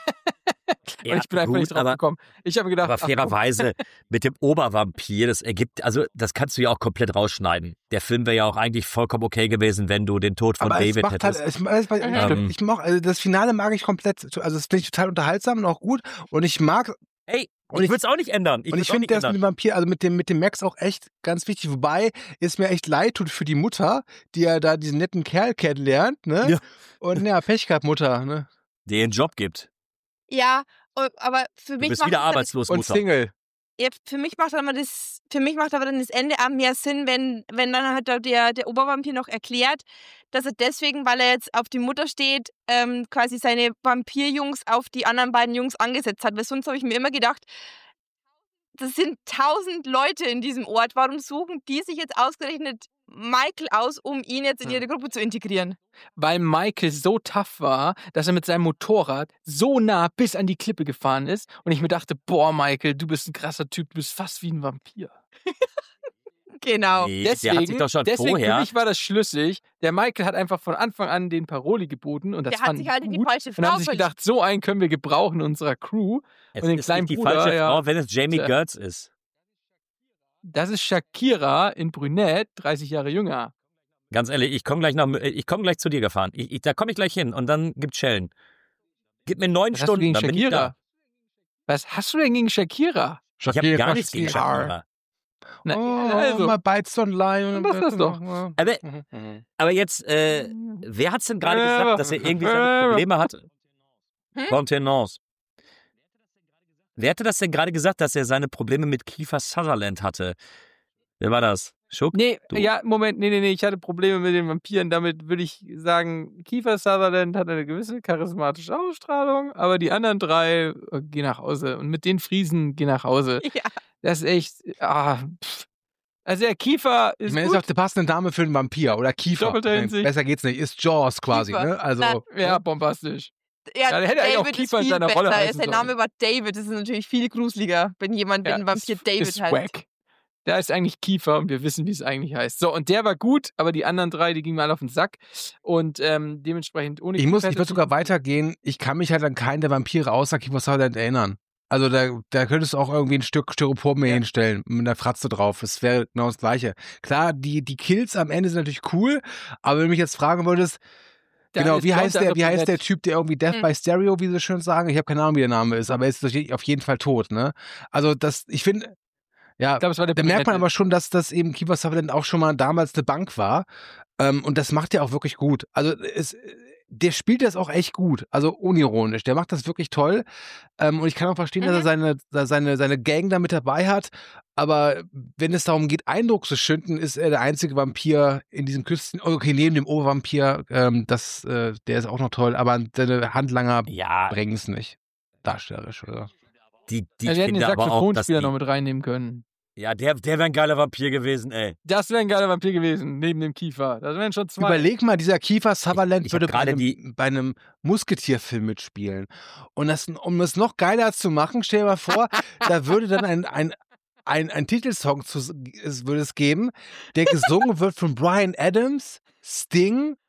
Ja, und ich bin einfach gut, nicht drauf aber- gekommen. Ich habe gedacht, Aber ach, guck, fairerweise mit dem Obervampir, das ergibt, also das kannst du ja auch komplett rausschneiden. Der Film wäre ja auch eigentlich vollkommen okay gewesen, wenn du den Tod von Aber es David macht halt, hättest. es, es, es, Ähm. ich mag, also das Finale mag ich komplett, also das finde ich total unterhaltsam und auch gut. Und ich mag, Ey, Und ich ich- würde es auch nicht ändern. Ich und würde ich auch finde nicht das mit ändern. dem Vampir, also mit dem, mit dem Max auch echt ganz wichtig. Wobei es mir echt leid tut für die Mutter, die ja da diesen netten Kerl kennenlernt, ne? Ja. Und ja, Pech gehabt, Mutter, ne? Der einen Job gibt. Ja, o- aber für Du mich bist macht wieder das dann- arbeitslos, Und Mutter. Single. Ja, für mich macht aber das, für mich macht aber dann das Ende auch mehr Sinn, wenn, wenn dann halt der, der Obervampir noch erklärt, dass er deswegen, weil er jetzt auf die Mutter steht, ähm, quasi seine Vampirjungs auf die anderen beiden Jungs angesetzt hat. Weil sonst habe ich mir immer gedacht, das sind tausend Leute in diesem Ort. Warum suchen die sich jetzt ausgerechnet Michael aus, um ihn jetzt in Ja. ihre Gruppe zu integrieren? weil Michael so tough war, dass er mit seinem Motorrad so nah bis an die Klippe gefahren ist und ich mir dachte, boah, Michael, du bist ein krasser Typ, du bist fast wie ein Vampir. Genau. Nee, Deswegen, der hat sich doch schon deswegen vorher. für mich war das schlüssig. Der Michael hat einfach von Anfang an den Paroli geboten und das Der hat fand sich ich halt in die gut. falsche Und Frau haben sich verliebt. gedacht, so einen können wir gebrauchen in unserer Crew. Es und den ist kleinen nicht die Bruder, falsche ja. Frau, wenn es Jamie Tja. Gertz ist. Das ist Shakira in Brünett, dreißig Jahre jünger. Ganz ehrlich, ich komme gleich noch, ich komme gleich zu dir gefahren. Ich, ich, da komme ich gleich hin und dann gibt's Schellen. Gib mir neun Was hast du Stunden, gegen dann bin ich da. Shakira? Was hast du denn gegen Shakira? Ich habe Shakira gar nichts gegen Shakira. Shakira. Na, Oh, also, my bites don't lie. Mach das doch. Aber, Mhm. aber jetzt, äh, wer hat's denn gerade Äh, gesagt, dass er irgendwie seine äh, Probleme hatte? Hm? Contenance. Wer hatte das denn gerade gesagt, dass er seine Probleme mit Kiefer Sutherland hatte? Wer war das? Schuck? Nee, Du. ja, Moment, nee, nee, nee, ich hatte Probleme mit den Vampiren. Damit würde ich sagen, Kiefer Sutherland hat eine gewisse charismatische Ausstrahlung, aber die anderen drei äh, gehen nach Hause. Und mit den Friesen gehen nach Hause. Ja. Das ist echt, ah, pff. Also der Kiefer ist Ich meine, ist gut. auch die passende Name für einen Vampir oder Kiefer. Doppelter Ich meine, Hinsicht. besser geht's nicht. Ist Jaws quasi, Kiefer. ne? Also, Na, Ja, bombastisch. Ja, Ja, der hätte eigentlich auch David Kiefer in ist viel seiner besser. Rolle heißen Sein sollen. Name war David. Das ist natürlich viel gruseliger, wenn jemand, wenn ein Vampir ist, David ist heißt. wack. Der ist eigentlich Kiefer und wir wissen, wie es eigentlich heißt. So, und der war gut, aber die anderen drei, die gingen mal auf den Sack. Und ähm, dementsprechend ohne ich muss, ich Kiefer würde sogar weitergehen. Ich kann mich halt an keinen der Vampire außer Kiefer Sutherland erinnern. Also da, da könntest du auch irgendwie ein Stück Styropor mir Ja. hinstellen mit einer Fratze drauf. Es wäre genau das Gleiche. Klar, die, die Kills am Ende sind natürlich cool, aber wenn du mich jetzt fragen würdest, Da genau, ist wie heißt blond, der, wie andere heißt der brünett. Typ, der irgendwie Death Hm. by Stereo, wie sie schön sagen? Ich habe keine Ahnung, wie der Name ist, aber er ist auf jeden Fall tot, ne? Also das, ich finde, ja, Ich glaube, es war der da merkt man Brünette. aber schon, dass das eben Kiefer Sutherland auch schon mal damals eine Bank war. Ähm, und das macht er auch wirklich gut. Also es, der spielt das auch echt gut. Also unironisch. Der macht das wirklich toll. Ähm, und ich kann auch verstehen, dass er seine, seine, seine Gang da mit dabei hat. Aber wenn es darum geht, Eindruck zu schinden, ist er der einzige Vampir in diesem Küsten. Okay, neben dem Obervampir, ähm, das, äh, der ist auch noch toll. Aber seine Handlanger Ja, bringen es nicht. Darstellerisch, oder? die, die Ja, wir hätten den finde aber auch, dass die, Saxophonspieler noch mit reinnehmen können. ja, der, der wäre ein geiler Vampir gewesen, ey. Das wäre ein geiler Vampir gewesen, neben dem Kiefer. Das wären schon zwei. Überleg mal, dieser Kiefer Sutherland Ich- ich hab würde bei gerade einem, die- bei einem Musketierfilm mitspielen. Und das, um es noch geiler zu machen, stell dir mal vor, da würde dann ein, ein, ein, ein Titelsong zu, es würde es geben, der gesungen wird von Bryan Adams, Sting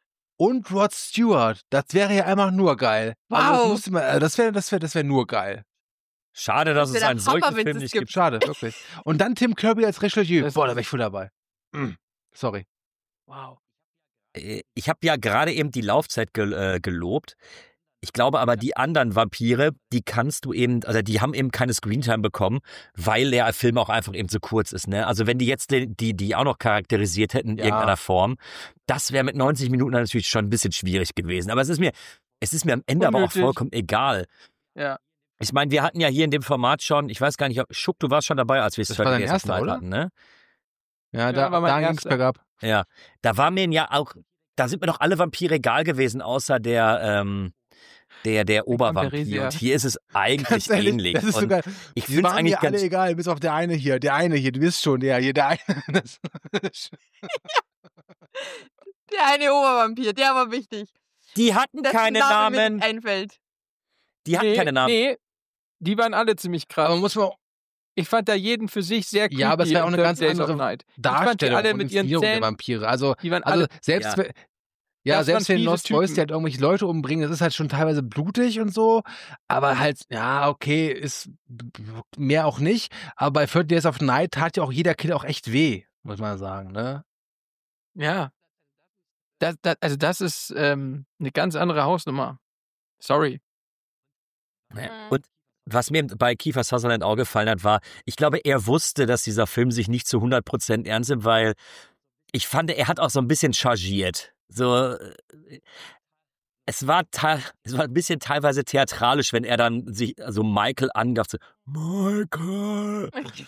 und Rod Stewart. Das wäre ja einfach nur geil. Wow. Also das musste man, das wäre das wär, das wär nur geil. Schade, dass Das es wär einen der Hammer, solchen wenn's Film es nicht gibt. gibt. Schade, wirklich. Und dann Tim Curry als Richelieu. Das- Boah, da wäre ich voll dabei. Mm. Sorry. Wow. Äh, Ich habe ja gerade eben die Laufzeit gel äh, gelobt. Ich glaube aber, die anderen Vampire, die kannst du eben, also die haben eben keine Screentime bekommen, weil der Film auch einfach eben so kurz ist. Ne? Also wenn die jetzt die, die, die auch noch charakterisiert hätten in Ja. irgendeiner Form, das wäre mit neunzig Minuten natürlich schon ein bisschen schwierig gewesen. Aber es ist mir, es ist mir am Ende aber auch Unnötig. vollkommen egal. Ja. Ich meine, wir hatten ja hier in dem Format schon, ich weiß gar nicht, ob, Schuck, du warst schon dabei, als wir Das war dein erster, oder? hatten, ne? Ja, Ja, da, war mein da ging es erster. bergab. Ja, da war mir ja auch, da sind mir doch alle Vampire egal gewesen, außer der, ähm, der, der Obervampir. Theresia. Und hier ist es eigentlich Ganz ehrlich, ähnlich. das ist Und sogar, ich die finde es waren eigentlich mir alle ganz, egal, bis auf der eine hier, der eine hier, du wisst schon, der hier, der eine. Das, Der eine Obervampir, der war wichtig. die hatten Dass keine ein Name mir Namen, nicht einfällt. die hatten nee, keine Namen. Nee, die waren alle ziemlich krass. aber muss man Ich fand da jeden für sich sehr creepy. Ja, aber es war auch in eine ganz thirty Days of andere Night. Ich fand die Darstellung alle und mit ihren Inszenierung der Zähnen, Vampire. Also, die waren also alle, selbst, Ja. wenn- ja, Das selbst waren wenn fiese Lost Boys, Typen. die halt irgendwelche Leute umbringen, das ist halt schon teilweise blutig und so, aber halt, ja, okay, ist mehr auch nicht, aber bei thirty Days of Night tat ja auch jeder Kill auch echt weh, muss man sagen, ne? ja. Das, das, also das ist ähm, eine ganz andere Hausnummer. Sorry. Ja. Und was mir bei Kiefer Sutherland auch gefallen hat, war, ich glaube, er wusste, dass dieser Film sich nicht zu hundert Prozent ernst nimmt, weil ich fand, er hat auch so ein bisschen chargiert. So, äh, es war, te- es war ein bisschen teilweise theatralisch, wenn er dann sich, also Michael angab, so, Michael.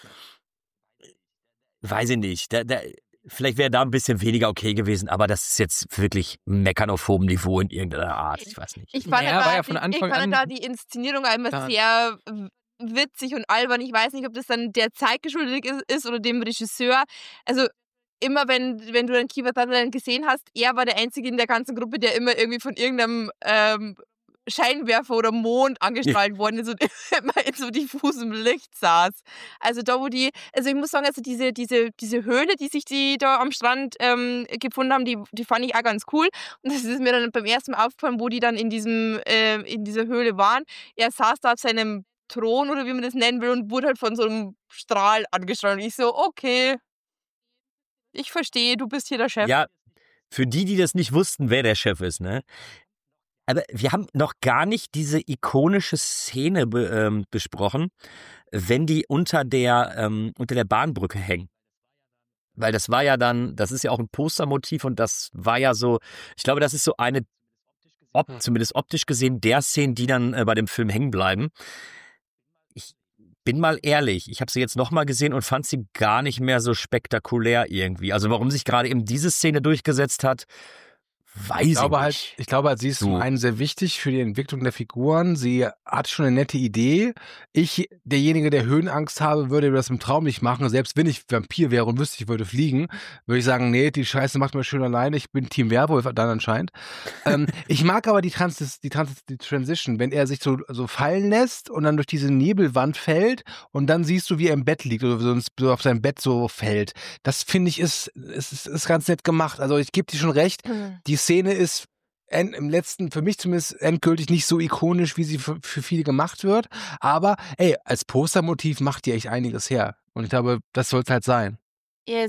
Weiß ich nicht. Da, da, vielleicht wäre da ein bisschen weniger okay gewesen, aber das ist jetzt wirklich meckern auf hohem Niveau in irgendeiner Art. Ich weiß nicht. Ich fand, Ja, da, war ja von die, Anfang ich fand an da die Inszenierung einmal da. sehr w- witzig und albern. Ich weiß nicht, ob das dann der Zeit geschuldet ist, ist oder dem Regisseur. Also immer, wenn, wenn du dann Kiefer Sutherland gesehen hast, er war der Einzige in der ganzen Gruppe, der immer irgendwie von irgendeinem ähm, Scheinwerfer oder Mond angestrahlt worden ist und immer in so diffusem Licht saß. Also da, wo die, also ich muss sagen, also diese, diese, diese Höhle, die sich die da am Strand ähm, gefunden haben, die, die fand ich auch ganz cool. Und das ist mir dann beim ersten Mal aufgefallen, wo die dann in diesem, äh, in dieser Höhle waren. Er saß da auf seinem Thron oder wie man das nennen will und wurde halt von so einem Strahl angestrahlt. Und ich so, okay, ich verstehe, du bist hier der Chef. Ja, für die, die das nicht wussten, wer der Chef ist, ne? Aber wir haben noch gar nicht diese ikonische Szene be, ähm, besprochen, wenn die unter der, ähm, unter der Bahnbrücke hängen. Weil das war ja dann, das ist ja auch ein Postermotiv und das war ja so, ich glaube, das ist so eine, ob, zumindest optisch gesehen, der Szenen, die dann äh, bei dem Film hängen bleiben. Ich bin mal ehrlich, ich habe sie jetzt nochmal gesehen und fand sie gar nicht mehr so spektakulär irgendwie. Also warum sich gerade eben diese Szene durchgesetzt hat, weiß ich, Ich glaube halt, nicht. ich glaube halt, sie ist So. zum einen sehr wichtig für die Entwicklung der Figuren. Sie hat schon eine nette Idee. Ich, derjenige, der Höhenangst habe, würde das im Traum nicht machen. Selbst wenn ich Vampir wäre und wüsste, ich würde fliegen, würde ich sagen, nee, die Scheiße macht mir schön alleine. Ich bin Team Werwolf dann anscheinend. ähm, ich mag aber die, Trans die, Trans die Transition, wenn er sich so, so fallen lässt und dann durch diese Nebelwand fällt und dann siehst du, wie er im Bett liegt oder so, so auf seinem Bett so fällt. Das finde ich ist, ist, ist, ist ganz nett gemacht. Also ich gebe dir schon recht. Die Szene ist en- im letzten, für mich zumindest endgültig nicht so ikonisch, wie sie für, für viele gemacht wird. Aber ey, als Postermotiv macht die echt einiges her. Und ich glaube, das soll es halt sein. Es,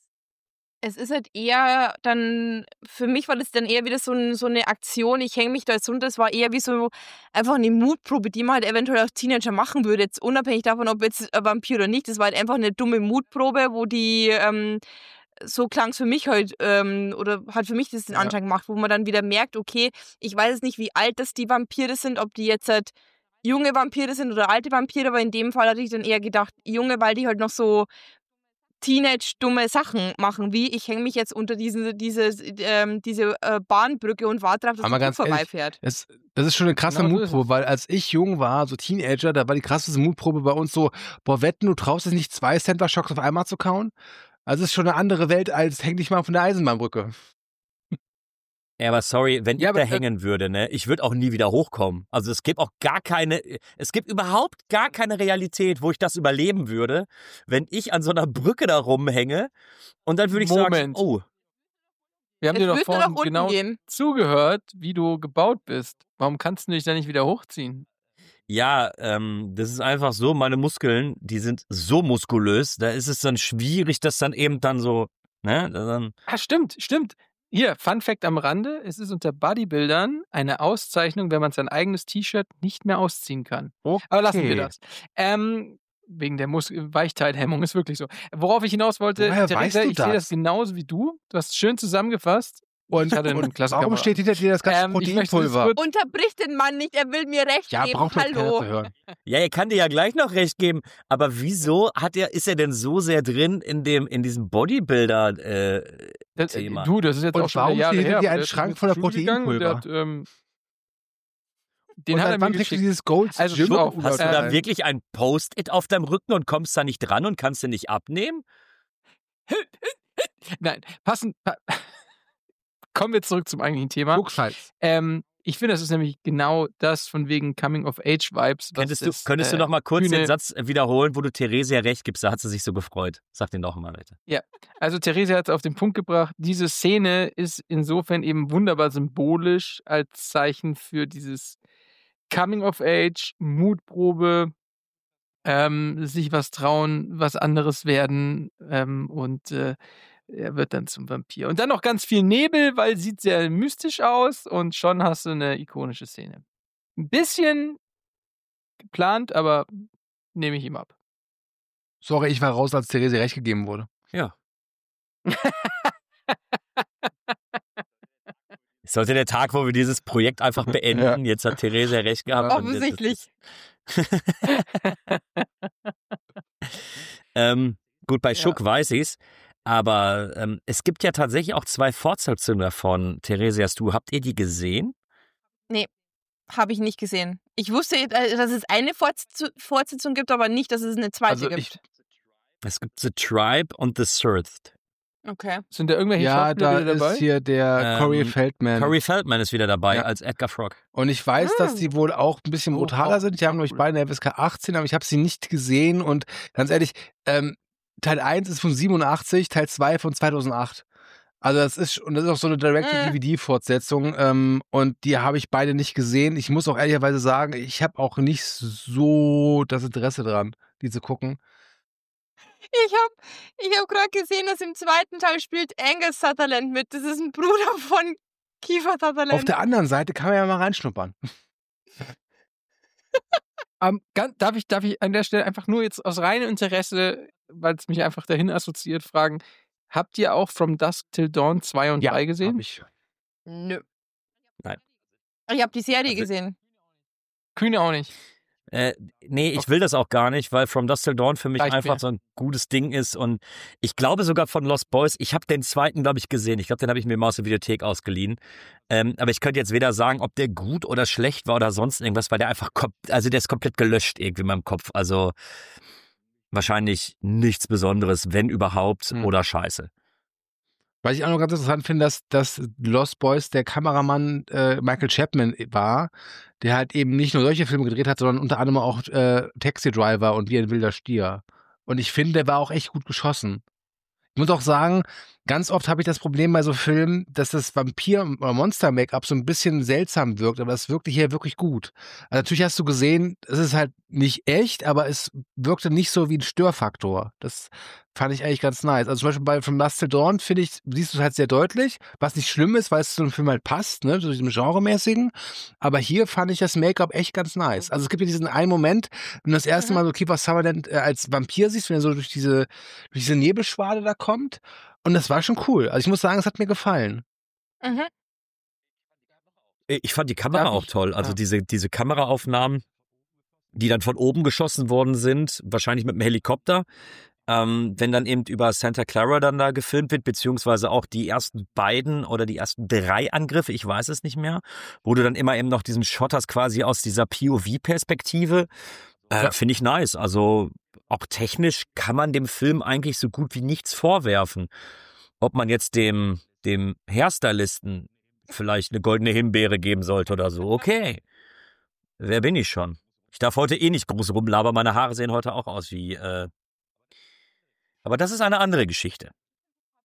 es ist halt eher dann, für mich war das dann eher wieder so, ein, so eine Aktion, ich hänge mich da jetzt runter, das war eher wie so einfach eine Mutprobe, die man halt eventuell als Teenager machen würde, jetzt unabhängig davon, ob jetzt ein Vampir oder nicht, das war halt einfach eine dumme Mutprobe, wo die, ähm, so klang es für mich halt, ähm, oder hat für mich das den Ja. Anschein gemacht, wo man dann wieder merkt, okay, ich weiß jetzt nicht, wie alt das die Vampire sind, ob die jetzt halt junge Vampire sind oder alte Vampire, aber in dem Fall hatte ich dann eher gedacht, junge, weil die halt noch so Teenage-dumme Sachen machen, wie ich hänge mich jetzt unter diese, diese, ähm, diese äh, Bahnbrücke und warte darauf, dass Aber der ganz Zug ehrlich, vorbeifährt. Es, das ist schon eine krasse Genau so ist Mutprobe, weil als ich jung war, so Teenager, da war die krasseste Mutprobe bei uns so, boah, wetten, du traust es nicht, zwei Center Shocks auf einmal zu kauen? Also es ist schon eine andere Welt als häng dich mal von der Eisenbahnbrücke. Ja, aber sorry, wenn Ja, ich da aber, äh, hängen würde, ne, ich würde auch nie wieder hochkommen. Also es gibt auch gar keine, es gibt überhaupt gar keine Realität, wo ich das überleben würde, wenn ich an so einer Brücke da rumhänge und dann würde ich Moment. sagen, oh, Wir haben Es dir doch wird nur vorhin nach unten genau gehen. zugehört, wie du gebaut bist. Warum kannst du dich da nicht wieder hochziehen? Ja, ähm, das ist einfach so, meine Muskeln, die sind so muskulös, da ist es dann schwierig, das dann eben dann so, ne, dann, Ah, stimmt, stimmt. Hier, Fun Fact am Rande: Es ist unter Bodybuildern eine Auszeichnung, wenn man sein eigenes T-Shirt nicht mehr ausziehen kann. Aber lassen wir Okay. das. Ähm, wegen der Mus Weichteilhemmung, ist wirklich so. Worauf ich hinaus wollte, Woher Theresa, weißt du ich sehe das das? genauso wie du. Du hast es schön zusammengefasst. Und, Ich hatte einen und Klassiker warum mal. steht hinter dir das ganze Ähm, ich möchte das Proteinpulver? kurz- Unterbrich den Mann nicht, er will mir recht Ja, geben. braucht mir keiner Hallo. zu hören. ja, er kann dir ja gleich noch recht geben, aber wieso hat er, ist er denn so sehr drin in dem, in diesem Bodybuilder, äh, Das, Thema. du, das ist jetzt Und auch schon warum wieder Jahre steht hinter her. dir aber ein der ist Schrank jetzt voller zur Schule gegangen und der Proteinpulver? Hat, ähm, den Und hat seit er mir wann trägst du geschickt. dieses Gold Also Gym schon auf, Pulver? hast du äh, da wirklich ein Post-it auf deinem Rücken und kommst da nicht dran und kannst den nicht abnehmen? Nein, passend. Pa Kommen wir zurück zum eigentlichen Thema. Fuchshals. Ähm, ich finde, das ist nämlich genau das von wegen Coming-of-Age-Vibes. Könntest du, könntest du noch mal kurz den Satz wiederholen, wo du Theresia recht gibst? Da hat sie sich so gefreut. Sag den doch mal, bitte. Also Theresa hat es auf den Punkt gebracht, diese Szene ist insofern eben wunderbar symbolisch als Zeichen für dieses Coming-of-Age, Mutprobe, ähm, sich was trauen, was anderes werden ähm, und äh, er wird dann zum Vampir. Und dann noch ganz viel Nebel, weil sieht sehr mystisch aus und schon hast du eine ikonische Szene. Ein bisschen geplant, aber nehme ich ihm ab. Sorry, ich war raus, als Therese recht gegeben wurde. Ja. Es sollte der Tag, wo wir dieses Projekt einfach beenden. Jetzt hat Theresa recht gehabt. und jetzt ist Offensichtlich. es- ähm, gut, bei Ja. Schuck weiß ich's. Aber ähm, es gibt ja tatsächlich auch zwei Fortsetzungen davon. Theresias, du, habt ihr die gesehen? Habe ich nicht gesehen. Ich wusste, äh, dass es eine Fortz- Fortsetzung gibt, aber nicht, dass es eine zweite Also gibt. ich, Es gibt The Tribe und The Searched. Okay. Sind da irgendwelche ja, Schauspieler da wieder dabei? ist hier der Ähm, Corey Feldman. Corey Feldman ist wieder dabei Ja. als Edgar Frog. Und ich weiß, dass Ah. die wohl auch ein bisschen Oh, brutaler auch- sind. Die haben, glaube ich, cool. beide eine F S K achtzehn, aber ich habe sie nicht gesehen. Und ganz ehrlich, ähm, Teil eins ist von siebenundachtzig, Teil zwei von zweitausendacht. Also das ist, und das ist auch so eine Direct-to-D V D-Fortsetzung. Ähm, und die habe ich beide nicht gesehen. Ich muss auch ehrlicherweise sagen, ich habe auch nicht so das Interesse dran, die zu gucken. Ich habe ich hab gerade gesehen, dass im zweiten Teil spielt Angus Sutherland mit. Das ist ein Bruder von Kiefer Sutherland. Auf der anderen Seite kann man ja mal reinschnuppern. Ähm, ganz, darf, ich, darf ich an der Stelle einfach nur jetzt aus reinem Interesse, weil es mich einfach dahin assoziiert, fragen, habt ihr auch From Dusk Till Dawn zwei und drei gesehen? hab ich. Nö. Nein. Ich habe die Serie Also- gesehen. Kühne auch nicht. Äh, nee, ich will das auch gar nicht, weil From Dusk Till Dawn für mich Reicht einfach mir. so ein gutes Ding ist. Und ich glaube sogar von Lost Boys, ich habe den zweiten, glaube ich, gesehen. Ich glaube, den habe ich mir mal aus der Videothek ausgeliehen. Ähm, aber ich könnte jetzt weder sagen, ob der gut oder schlecht war oder sonst irgendwas, weil der einfach, kom- also der ist komplett gelöscht irgendwie in meinem Kopf. Also wahrscheinlich nichts Besonderes, wenn überhaupt, Hm. oder scheiße. Was ich auch noch ganz interessant finde, dass, dass Lost Boys der Kameramann äh, Michael Chapman war, der halt eben nicht nur solche Filme gedreht hat, sondern unter anderem auch äh, Taxi Driver und Wie ein wilder Stier. Und ich finde, der war auch echt gut geschossen. Ich muss auch sagen, ganz oft habe ich das Problem bei so Filmen, dass das Vampir- oder Monster-Make-up so ein bisschen seltsam wirkt, aber das wirkte hier wirklich gut. Also natürlich hast du gesehen, es ist halt nicht echt, aber es wirkte nicht so wie ein Störfaktor. Das fand ich eigentlich ganz nice. Also zum Beispiel bei From Dusk Till Dawn, finde ich, siehst du es halt sehr deutlich, was nicht schlimm ist, weil es zu einem Film halt passt, ne, zu diesem Genremäßigen. Aber hier fand ich das Make-up echt ganz nice. Also es gibt ja diesen einen Moment, wenn du das erste Mal so Kiefer Sutherland äh, als Vampir siehst, wenn er so durch diese, durch diese Nebelschwade da kommt. Und das war schon cool. Also ich muss sagen, es hat mir gefallen. Mhm. Ich fand die Kamera Darf auch ich- toll. Also ja. diese, diese Kameraaufnahmen, die dann von oben geschossen worden sind, wahrscheinlich mit dem Helikopter. Ähm, wenn dann eben über Santa Clara dann da gefilmt wird, beziehungsweise auch die ersten beiden oder die ersten drei Angriffe, ich weiß es nicht mehr, wo du dann immer eben noch diesen Shot hast quasi aus dieser P O V-Perspektive, äh, Ja. finde ich nice. Also auch technisch kann man dem Film eigentlich so gut wie nichts vorwerfen. Ob man jetzt dem, dem Hairstylisten vielleicht eine goldene Himbeere geben sollte oder so, okay. Wer bin ich schon? Ich darf heute eh nicht groß rumlabern, meine Haare sehen heute auch aus wie... Äh aber das ist eine andere Geschichte.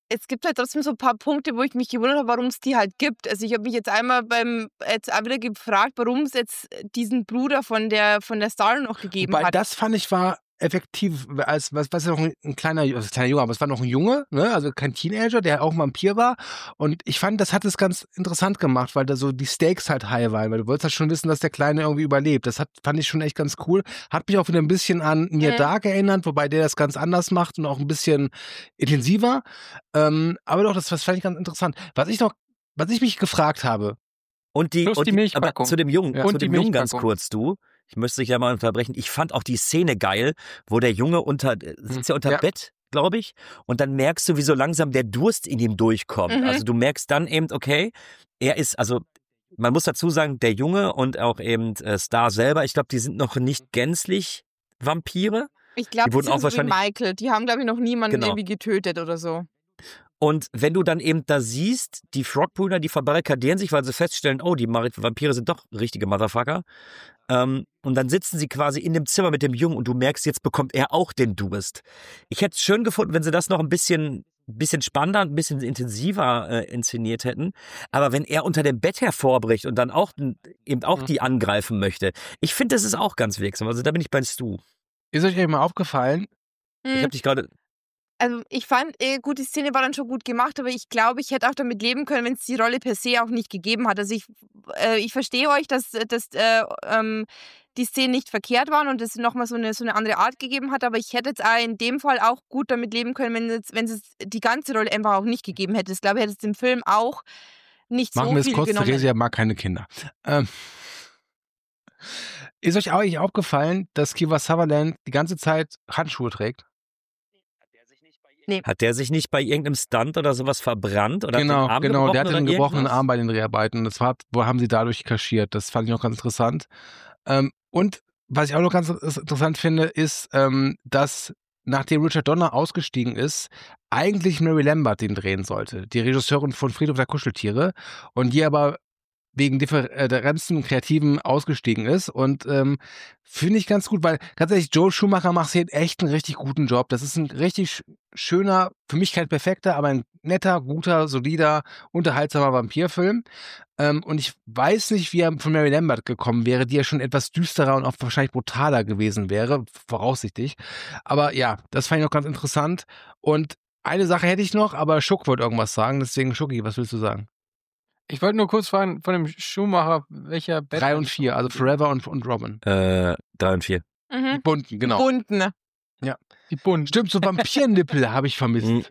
es gibt halt trotzdem so ein paar Punkte, wo ich mich gewundert habe, warum es die halt gibt. Also ich habe mich jetzt einmal beim jetzt auch wieder gefragt, warum es jetzt diesen Bruder von der von der Star noch gegeben Weil hat. das fand ich war effektiv, als was, was ist noch ein, ein kleiner, also kleiner Junge, aber es war noch ein Junge, ne? Also kein Teenager, der auch ein Vampir war. Und ich fand, das hat es ganz interessant gemacht, weil da so die Stakes halt high waren, weil du wolltest halt schon wissen, dass der Kleine irgendwie überlebt. Das hat, fand ich schon echt ganz cool. Hat mich auch wieder ein bisschen an Near Mhm. Dark erinnert, wobei der das ganz anders macht und auch ein bisschen intensiver. Ähm, aber doch, das, das fand ich ganz interessant. Was ich noch, was ich mich gefragt habe, Und die, Plus und die aber Milchpackung. zu dem Jungen, Ja. zu Und die dem Jungen ganz Milchpackung. kurz, du. Ich müsste dich ja mal unterbrechen. Ich fand auch die Szene geil, wo der Junge unter, äh, sitzt ja unter Ja. Bett, glaube ich, und dann merkst du, wie so langsam der Durst in ihm durchkommt. Mhm. Also du merkst dann eben, okay, er ist, also man muss dazu sagen, der Junge und auch eben äh, Star selber, ich glaube, die sind noch nicht gänzlich Vampire. Ich glaube, die die wurden sind auch so wie wahrscheinlich- Michael. Die haben, glaube ich, noch niemanden Genau. irgendwie getötet oder so. Und wenn du dann eben da siehst, die Frog-Brüder, die verbarrikadieren sich, weil sie feststellen, oh, die Mar- Vampire sind doch richtige Motherfucker. Ähm, und dann sitzen sie quasi in dem Zimmer mit dem Jungen und du merkst, jetzt bekommt er auch den Durst. Ich hätte es schön gefunden, wenn sie das noch ein bisschen, bisschen spannender, ein bisschen intensiver äh, inszeniert hätten. Aber wenn er unter dem Bett hervorbricht und dann auch eben auch Mhm. die angreifen möchte, ich finde, das ist auch ganz wirksam. Also da bin ich bei Stu. ist euch mal aufgefallen, Ich Hm. habe dich gerade... Also ich fand, äh, gut, die Szene war dann schon gut gemacht, aber ich glaube, ich hätte auch damit leben können, wenn es die Rolle per se auch nicht gegeben hat. Also ich, äh, ich verstehe euch, dass, dass äh, ähm, die Szenen nicht verkehrt waren und es nochmal so eine, so eine andere Art gegeben hat, aber ich hätte jetzt auch in dem Fall auch gut damit leben können, wenn es, wenn es die ganze Rolle einfach auch nicht gegeben hätte. Ich glaube, hätte es dem Film auch nicht machen so wir es viel kurz, genommen. Theresia mag keine Kinder. Ähm, ist euch eigentlich aufgefallen, dass Kiefer Sutherland die ganze Zeit Handschuhe trägt? Hat der sich nicht bei irgendeinem Stunt oder sowas verbrannt? Oder Genau, hat den Arm genau. Der gebrochen hatte einen oder gebrochenen irgendwas? Arm bei den Dreharbeiten. Das war, wo haben sie dadurch kaschiert. Das fand ich noch ganz interessant. Ähm, und was ich auch noch ganz interessant finde, ist, ähm, dass nachdem Richard Donner ausgestiegen ist, eigentlich Mary Lambert den drehen sollte, die Regisseurin von Friedhof der Kuscheltiere, und die aber wegen Differenzen Kreativen ausgestiegen ist. Und ähm, finde ich ganz gut, weil ganz ehrlich, Joel Schumacher macht hier echt einen richtig guten Job. Das ist ein richtig schöner, für mich kein perfekter, aber ein netter, guter, solider, unterhaltsamer Vampirfilm. Ähm, und ich weiß nicht, wie er von Mary Lambert gekommen wäre, die ja schon etwas düsterer und auch wahrscheinlich brutaler gewesen wäre, voraussichtlich. Aber ja, das fand ich noch ganz interessant. Und eine Sache hätte ich noch, aber Schuck wollte irgendwas sagen. Deswegen, Schucki, was willst du sagen? Ich wollte nur kurz fragen, von dem Schuhmacher, welcher Bett? Drei und vier, also Forever und, und Robin. Äh, drei und vier. Die Mhm. bunten, genau. Bunten. Die Bund. Stimmt, so Vampirnippel habe ich vermisst. Mhm.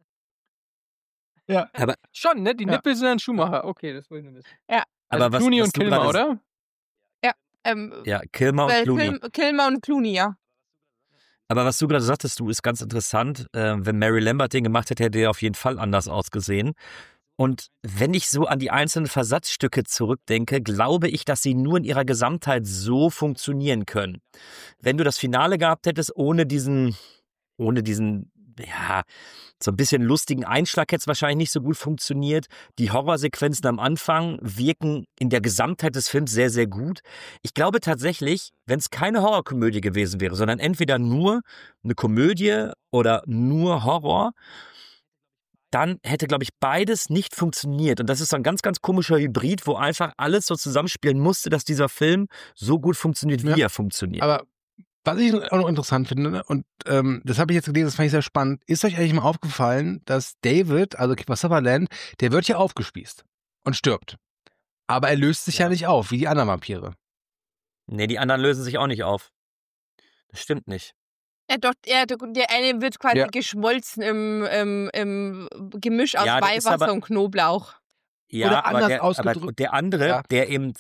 Ja. Aber, Schon, ne? Die Ja. Nippel sind ein Schuhmacher. Okay, das wollte ich nur wissen. aber Also was, Clooney was und du Kilmer, gerade- oder? Ähm, Ja, Kilmer und weil Clooney. Kil Kilmer und Clooney, ja. Aber was du gerade sagtest, du, ist ganz interessant. Äh, wenn Mary Lambert den gemacht hätte, hätte er auf jeden Fall anders ausgesehen. Und wenn ich so an die einzelnen Versatzstücke zurückdenke, glaube ich, dass sie nur in ihrer Gesamtheit so funktionieren können. Wenn du das Finale gehabt hättest, ohne diesen, ohne diesen, ja, so ein bisschen lustigen Einschlag, hätte es wahrscheinlich nicht so gut funktioniert. Die Horrorsequenzen am Anfang wirken in der Gesamtheit des Films sehr, sehr gut. Ich glaube tatsächlich, wenn es keine Horrorkomödie gewesen wäre, sondern entweder nur eine Komödie oder nur Horror, dann hätte, glaube ich, beides nicht funktioniert. Und das ist so ein ganz, ganz komischer Hybrid, wo einfach alles so zusammenspielen musste, dass dieser Film so gut funktioniert, wie Ja. er funktioniert. Aber was ich auch noch interessant finde, und ähm, das habe ich jetzt gelesen, das fand ich sehr spannend, ist euch eigentlich mal aufgefallen, dass David, also Kiefer Sutherland, der wird ja aufgespießt und stirbt. Aber er löst sich ja, Ja. nicht auf, wie die anderen Vampire. Nee, die anderen lösen sich auch nicht auf. Das stimmt nicht. Ja, doch, der, der eine wird quasi Ja. geschmolzen im, im, im Gemisch aus Ja, das ist Weihwasser aber- und Knoblauch. Ja, Oder aber anders der, aber ausgedrückt- der andere, Ja. der eben,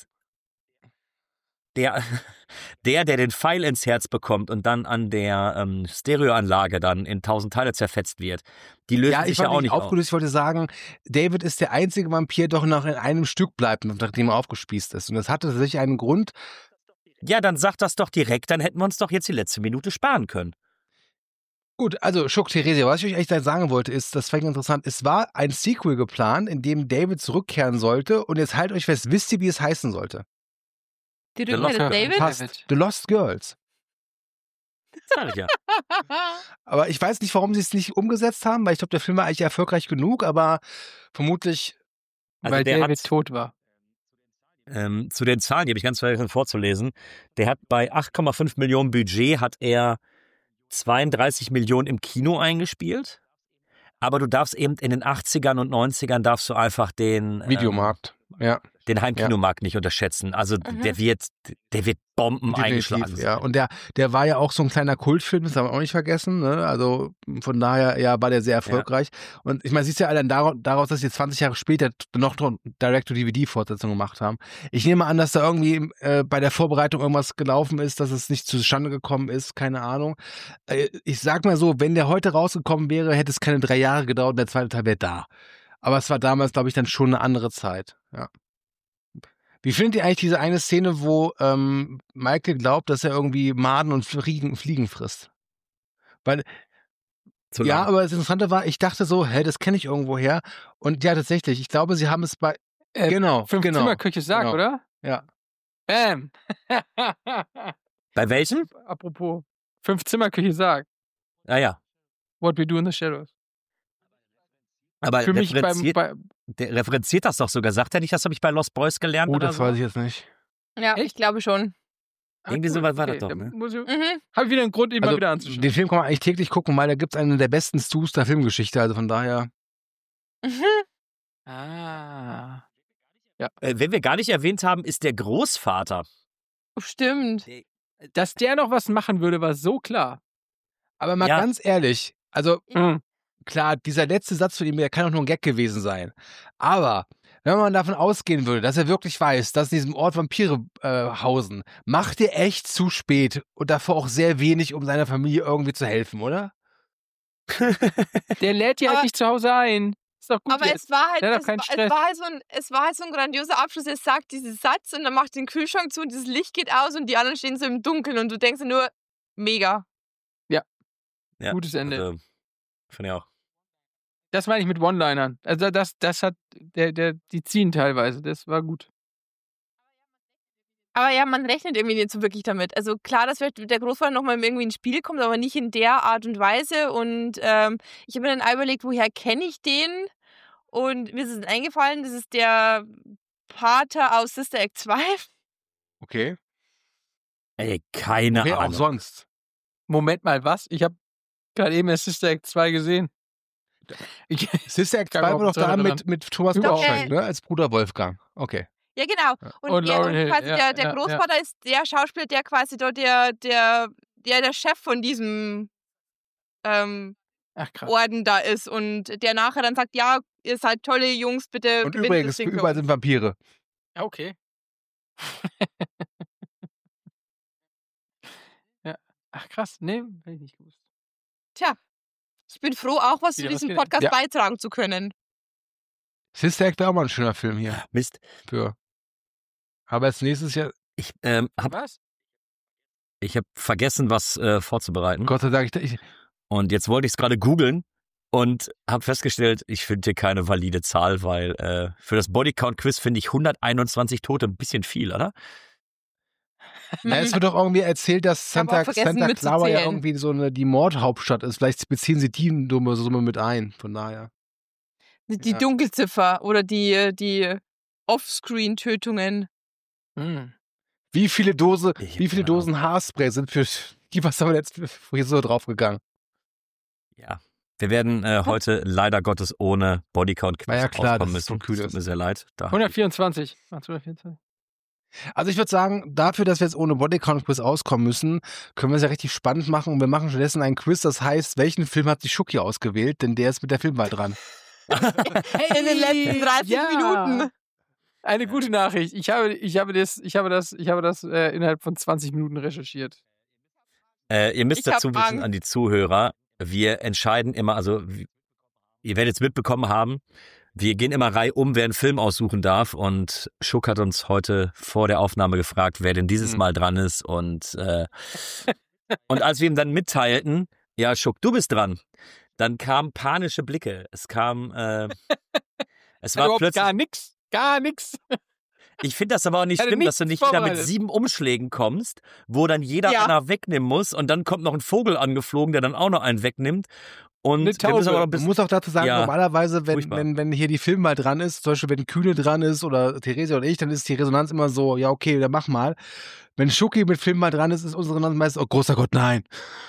der, der, der den Pfeil ins Herz bekommt und dann an der ähm, Stereoanlage dann in tausend Teile zerfetzt wird, die lösen Ja, sich ich ja war auch nicht nicht auf. aufgelöst, ich wollte sagen, David ist der einzige Vampir, der doch noch in einem Stück bleibt, nachdem er aufgespießt ist. Und das hatte tatsächlich einen Grund. Ja, dann sag das doch direkt, dann hätten wir uns doch jetzt die letzte Minute sparen können. Gut, also Schuck, Theresia, was ich euch echt sagen wollte, ist, das fand ich interessant, es war ein Sequel geplant, in dem David zurückkehren sollte, und jetzt haltet euch fest, wisst ihr, wie es heißen sollte? Die Der Rückkehr des Locker- David? Passt. David. The Lost Girls. Sag ich ja. Aber ich weiß nicht, warum sie es nicht umgesetzt haben, weil ich glaube, der Film war eigentlich erfolgreich genug, aber vermutlich. Also weil der David hat, tot war. ähm, zu den Zahlen, die habe ich ganz vergessen vorzulesen, der hat bei acht Komma fünf Millionen Budget hat er zweiunddreißig Millionen im Kino eingespielt. Aber du darfst eben in den achtzigern und neunzigern darfst du einfach den Videomarkt, ähm, ja. den Heimkinomarkt nicht unterschätzen. Also Mhm. der wird, der wird Bomben Definitiv, eingeschlagen. ja. Und der, der war ja auch so ein kleiner Kultfilm, das haben wir auch nicht vergessen. Ne? Also von daher ja, war der sehr erfolgreich. Ja. Und ich meine, siehst du ja allein daraus, daraus, dass sie zwanzig Jahre später noch Direct-to-D V D-Fortsetzung gemacht haben. Ich nehme an, dass da irgendwie äh, bei der Vorbereitung irgendwas gelaufen ist, dass es nicht zustande gekommen ist, keine Ahnung. Äh, ich sag mal so, wenn der heute rausgekommen wäre, hätte es keine drei Jahre gedauert und der zweite Teil wäre da. Aber es war damals, glaube ich, dann schon eine andere Zeit, ja. Wie findet ihr eigentlich diese eine Szene, wo ähm, Michael glaubt, dass er irgendwie Maden und Fliegen, Fliegen frisst? Weil, Zu ja, lang. aber das Interessante war, ich dachte so, hä, das kenne ich irgendwo her. Und ja, tatsächlich, ich glaube, sie haben es bei, Äh, genau, Fünf genau, Zimmerküche sagt, genau. oder? Ja. Bam. Bei welchem? Apropos, Fünf Zimmerküche sagt. Ah ja. What we do in the shadows. Aber Für mich beim, referenziert, bei, der referenziert das doch sogar. Sagt er nicht, das habe ich bei Lost Boys gelernt Oh, oder das so? weiß ich jetzt nicht. Ja, ich glaube schon. Ah, Irgendwie cool. so weit war das Okay, doch, dann ne? muss ich, Mhm. habe ich wieder einen Grund, ihn mal Also, wieder anzuschauen. den Film kann man eigentlich täglich gucken, weil da gibt es einen der besten Stews der Filmgeschichte, also von daher. Mhm. Ah. Äh, wen wir gar nicht erwähnt haben, ist der Großvater. Stimmt. Dass der noch was machen würde, war so klar. Aber mal Ja. ganz ehrlich, also Mhm. klar, dieser letzte Satz von ihm, der kann auch nur ein Gag gewesen sein. Aber wenn man davon ausgehen würde, dass er wirklich weiß, dass in diesem Ort Vampire äh, hausen, macht er echt zu spät und davor auch sehr wenig, um seiner Familie irgendwie zu helfen, oder? Der lädt ja Aber- halt nicht zu Hause ein. Ist doch gut Aber jetzt. es war halt, Der hat doch es keinen war, Stress. es war halt so ein, es war halt so ein grandioser Abschluss. Er sagt diesen Satz und dann macht den Kühlschrank zu und dieses Licht geht aus und die anderen stehen so im Dunkeln und du denkst dir nur, mega. Ja, Gutes Ende. Also, finde ich auch. Das meine ich mit One-Linern. Also das, das hat, der, der, die ziehen teilweise. Das war gut. Aber ja, man rechnet irgendwie nicht so wirklich damit. Also klar, dass vielleicht der Großvater nochmal irgendwie ins Spiel kommt, aber nicht in der Art und Weise. Und ähm, ich habe mir dann auch überlegt, woher kenne ich den? Und mir ist es eingefallen, das ist der Pater aus Sister Act zwei. Okay. Ey, keine Wer auch Ahnung. sonst? Moment mal, was? Ich habe gerade eben erst Sister Act zwei gesehen. Ich, Sister Act Kann zwei überhaupt war doch nicht da daran. mit, mit Thomas Doch, Gottschalk, äh, ne? Als Bruder Wolfgang. Okay. Ja, genau. Und, Und der, Lauryn und Hill, quasi ja, der, der ja, Großvater ist der Schauspieler, der quasi dort der, der, der, der Chef von diesem ähm, ach krass. Orden da ist und der nachher dann sagt, ja, ihr seid tolle Jungs, bitte Und gewinnt übrigens, das Ding für überall uns. sind Vampire. Ja, okay. Ja. Ach krass, nee, hätte ich nicht gewusst. Tja, ich bin froh, auch was zu Wieder was diesem gelernt. Podcast Ja. beitragen zu können. Sister Act wäre auch mal ein schöner Film hier. Mist. Für. Aber als nächstes Jahr, Ich ähm, habe Was? ich hab vergessen, was äh, vorzubereiten. Gott sei Dank, ich, ich, Und jetzt wollte ich es gerade googeln und habe festgestellt, ich finde hier keine valide Zahl, weil äh, für das Bodycount-Quiz finde ich hunderteinundzwanzig Tote ein bisschen viel, oder? na, es wird doch irgendwie erzählt, dass Ich hab auch Santa, vergessen Santa Clara ja mitzuzählen. irgendwie so eine, die Mordhauptstadt ist. Vielleicht beziehen sie die dumme Summe mit ein. Von daher. Die Ja. Dunkelziffer oder die, die Offscreen-Tötungen. Hm. Wie viele Dose, Ich hab wie viele keine Dosen Haarspray sind für die, was haben wir jetzt für Frisur draufgegangen? Ja. Wir werden äh, heute leider Gottes ohne Bodycount-Quiz War ja klar, auskommen dass es so müssen. kühl Es ist. tut mir sehr leid. Da hundertvierundzwanzig. Macht's hundertvierundzwanzig. Also ich würde sagen, dafür, dass wir jetzt ohne Bodycount-Quiz auskommen müssen, können wir es ja richtig spannend machen und wir machen stattdessen einen Quiz, das heißt, welchen Film hat sich Schucki ausgewählt, denn der ist mit der Filmwahl dran. In den letzten dreißig ja. Minuten. Eine gute Nachricht. Ich habe, ich habe das, ich habe das, ich habe das äh, innerhalb von zwanzig Minuten recherchiert. Äh, ihr müsst Ich hab dazu wissen Angst. an die Zuhörer, wir entscheiden immer, also w- ihr werdet es mitbekommen haben, wir gehen immer Reihe um, wer einen Film aussuchen darf und Schuck hat uns heute vor der Aufnahme gefragt, wer denn dieses Mhm. Mal dran ist und äh, und als wir ihm dann mitteilten, ja Schuck, du bist dran, dann kamen panische Blicke, es kam, äh, es Hat war überhaupt plötzlich, gar nix. Gar nix. Ich finde das aber auch nicht Hatte schlimm, dass du nichts nicht wieder mit vorbereitet. sieben Umschlägen kommst, wo dann jeder Ja. einer wegnehmen muss und dann kommt noch ein Vogel angeflogen, der dann auch noch einen wegnimmt. Und Eine wir müssen Taube. aber noch ein Man bisschen, muss auch dazu sagen, Ja, normalerweise, wenn, furchtbar. wenn, wenn hier die Film mal dran ist, zum Beispiel wenn Kühne dran ist oder Theresia oder ich, dann ist die Resonanz immer so, ja okay, dann mach mal. Wenn Schucki mit Film mal dran ist, ist unsere Resonanz meistens, oh großer Gott, nein.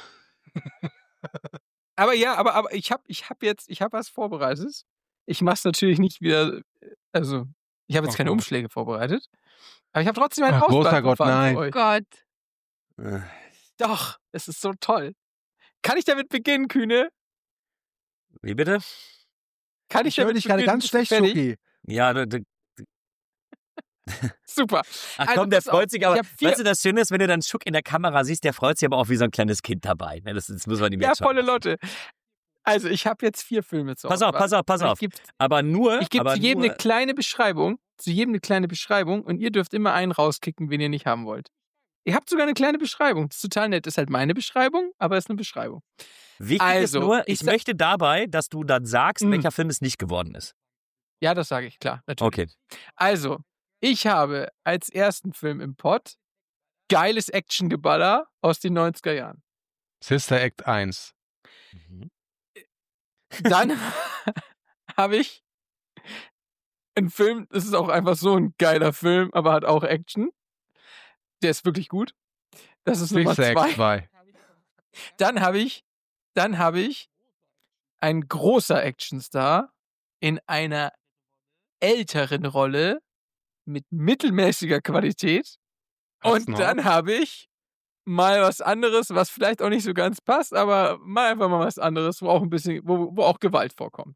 Aber ja, aber, aber ich habe ich hab jetzt, ich habe was vorbereitet. Ich mache es natürlich nicht wieder, also ich habe jetzt Ach keine Gott. Umschläge vorbereitet. Aber ich habe trotzdem ein Ach, großer Gott, Auswahlverfahren nein. für euch. Gott. Äh, Doch, es ist so toll. Kann ich damit beginnen, Kühne? Wie bitte? Kann ich, Ich höre damit dich gerade beginnen? ganz schlecht, Fertig? Schucki. Ja, du, du, Super. ach Also, komm, der pass auf, freut sich, aber ich hab vier- weißt du, das Schöne ist, wenn du dann Schuck in der Kamera siehst, der freut sich aber auch wie so ein kleines Kind dabei. Ne, Das, das muss man ihm Ja, jetzt schon volle lassen. Lotte. Also, ich habe jetzt vier Filme zu Pass auf, pass auf, pass Und auf. Ich gebe Aber nur, ich geb aber zu jedem nur, eine kleine Beschreibung, zu jedem eine kleine Beschreibung und ihr dürft immer einen rauskicken, wen ihr nicht haben wollt. Ihr habt sogar eine kleine Beschreibung. Das ist total nett. Das ist halt meine Beschreibung, aber es ist eine Beschreibung. wichtig Also, ist nur, ich ich sa- möchte dabei, dass du dann sagst, Mm. welcher Film es nicht geworden ist. Ja, das sage ich, klar, natürlich. Okay. Also, ich habe als ersten Film im Pott geiles Actiongeballer aus den neunziger Jahren. Sister Act eins. Mhm. Dann habe ich einen Film, das ist auch einfach so ein geiler Film, aber hat auch Action. Der ist wirklich gut. Das ist Nummer Sister Act zwei. zwei. Dann habe ich, dann habe ich ein großer Actionstar in einer älteren Rolle mit mittelmäßiger Qualität. Und Hudson dann Hawk? habe ich mal was anderes, was vielleicht auch nicht so ganz passt, aber mal einfach mal was anderes, wo auch ein bisschen, wo, wo auch Gewalt vorkommt.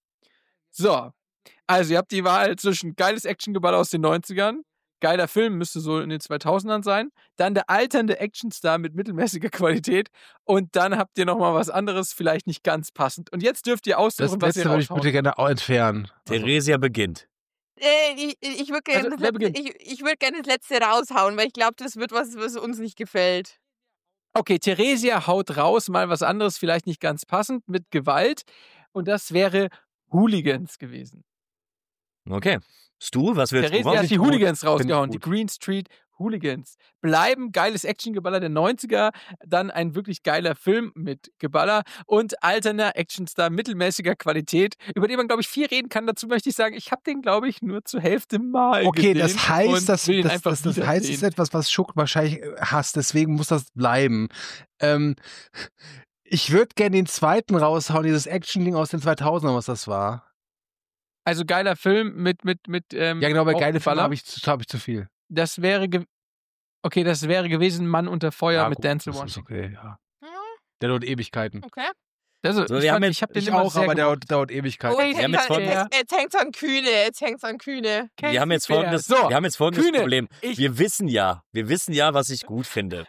So, also ihr habt die Wahl zwischen geiles Actiongeballer aus den neunzigern, geiler Film, müsste so in den zweitausendern sein, dann der alternde Actionstar mit mittelmäßiger Qualität und dann habt ihr nochmal was anderes, vielleicht nicht ganz passend. Und jetzt dürft ihr Das aussuchen, was letzte ihr würde ich raushaut. bitte gerne auch entfernen. Also, Theresia beginnt. Äh, ich ich würde gerne Also, das, wer letzte- beginnt? ich, ich würd gern das letzte raushauen, weil ich glaube, das wird was, was uns nicht gefällt. Okay, Theresia haut raus, mal was anderes, vielleicht nicht ganz passend, mit Gewalt. Und das wäre Hooligans gewesen. Okay. Stu, was willst du Theresia raus? hat die gut, Hooligans find ich rausgehauen, die gut. Green Street Hooligans. Bleiben, geiles Actiongeballer der neunziger, dann ein wirklich geiler Film mit Geballer und alterner Actionstar mittelmäßiger Qualität, über den man, glaube ich, viel reden kann. Dazu möchte ich sagen, ich habe den, glaube ich, nur zur Hälfte mal Okay, gesehen das heißt, und das, will ihn das, einfach das, das heißt, es ist wiedersehen. etwas, was Schuck wahrscheinlich äh, hasst, deswegen muss das bleiben. Ähm, ich würde gerne den zweiten raushauen, dieses Action-Ding aus den zweitausendern, was das war. Also geiler Film mit, mit, mit, ähm, Ja, genau, bei auch geile Filme Geballer. habe ich, zu- hab ich zu viel. Das wäre, ge okay, das wäre gewesen Mann unter Feuer Ja, mit gut, Denzel das ist Washington. okay, ja. Hm, Der dauert Ewigkeiten. okay. Also, So, ich, wir haben fand, jetzt- ich habe den Ich immer auch, sehr aber der gemocht. dauert, dauert Ewigkeiten. Oh, jetzt, Wir haben hängt jetzt an- folgendes- jetzt, jetzt hängt's an Kühne, jetzt hängt's an Kühne. Wir haben jetzt Casey folgendes, Fair. So, wir haben jetzt folgendes Kühne, Problem. ich- Wir wissen ja, wir wissen ja, was ich gut finde.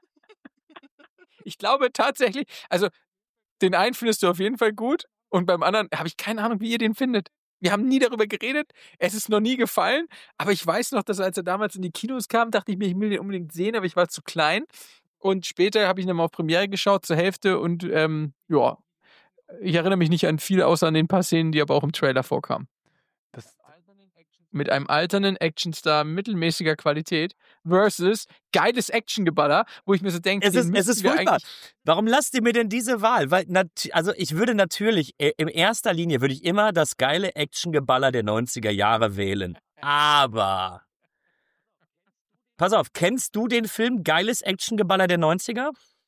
Ich glaube tatsächlich, also den einen findest du auf jeden Fall gut und beim anderen habe ich keine Ahnung, wie ihr den findet. Wir haben nie darüber geredet, es ist noch nie gefallen, aber ich weiß noch, dass als er damals in die Kinos kam, dachte ich mir, ich will den unbedingt sehen, aber ich war zu klein. Und später habe ich ihn dann mal auf Premiere geschaut, zur Hälfte und ähm, ja, ich erinnere mich nicht an viel, außer an den paar Szenen, die aber auch im Trailer vorkamen. Das, Mit einem alternden Actionstar mittelmäßiger Qualität versus geiles Actiongeballer, wo ich mir so denke, Es den ist, es müssten ist wir furchtbar. eigentlich- Warum lasst ihr mir denn diese Wahl? Weil, nat- also ich würde natürlich, äh, in erster Linie würde ich immer das geile Actiongeballer der neunziger Jahre wählen. Aber, pass auf, kennst du den Film Geiles Actiongeballer der neunziger?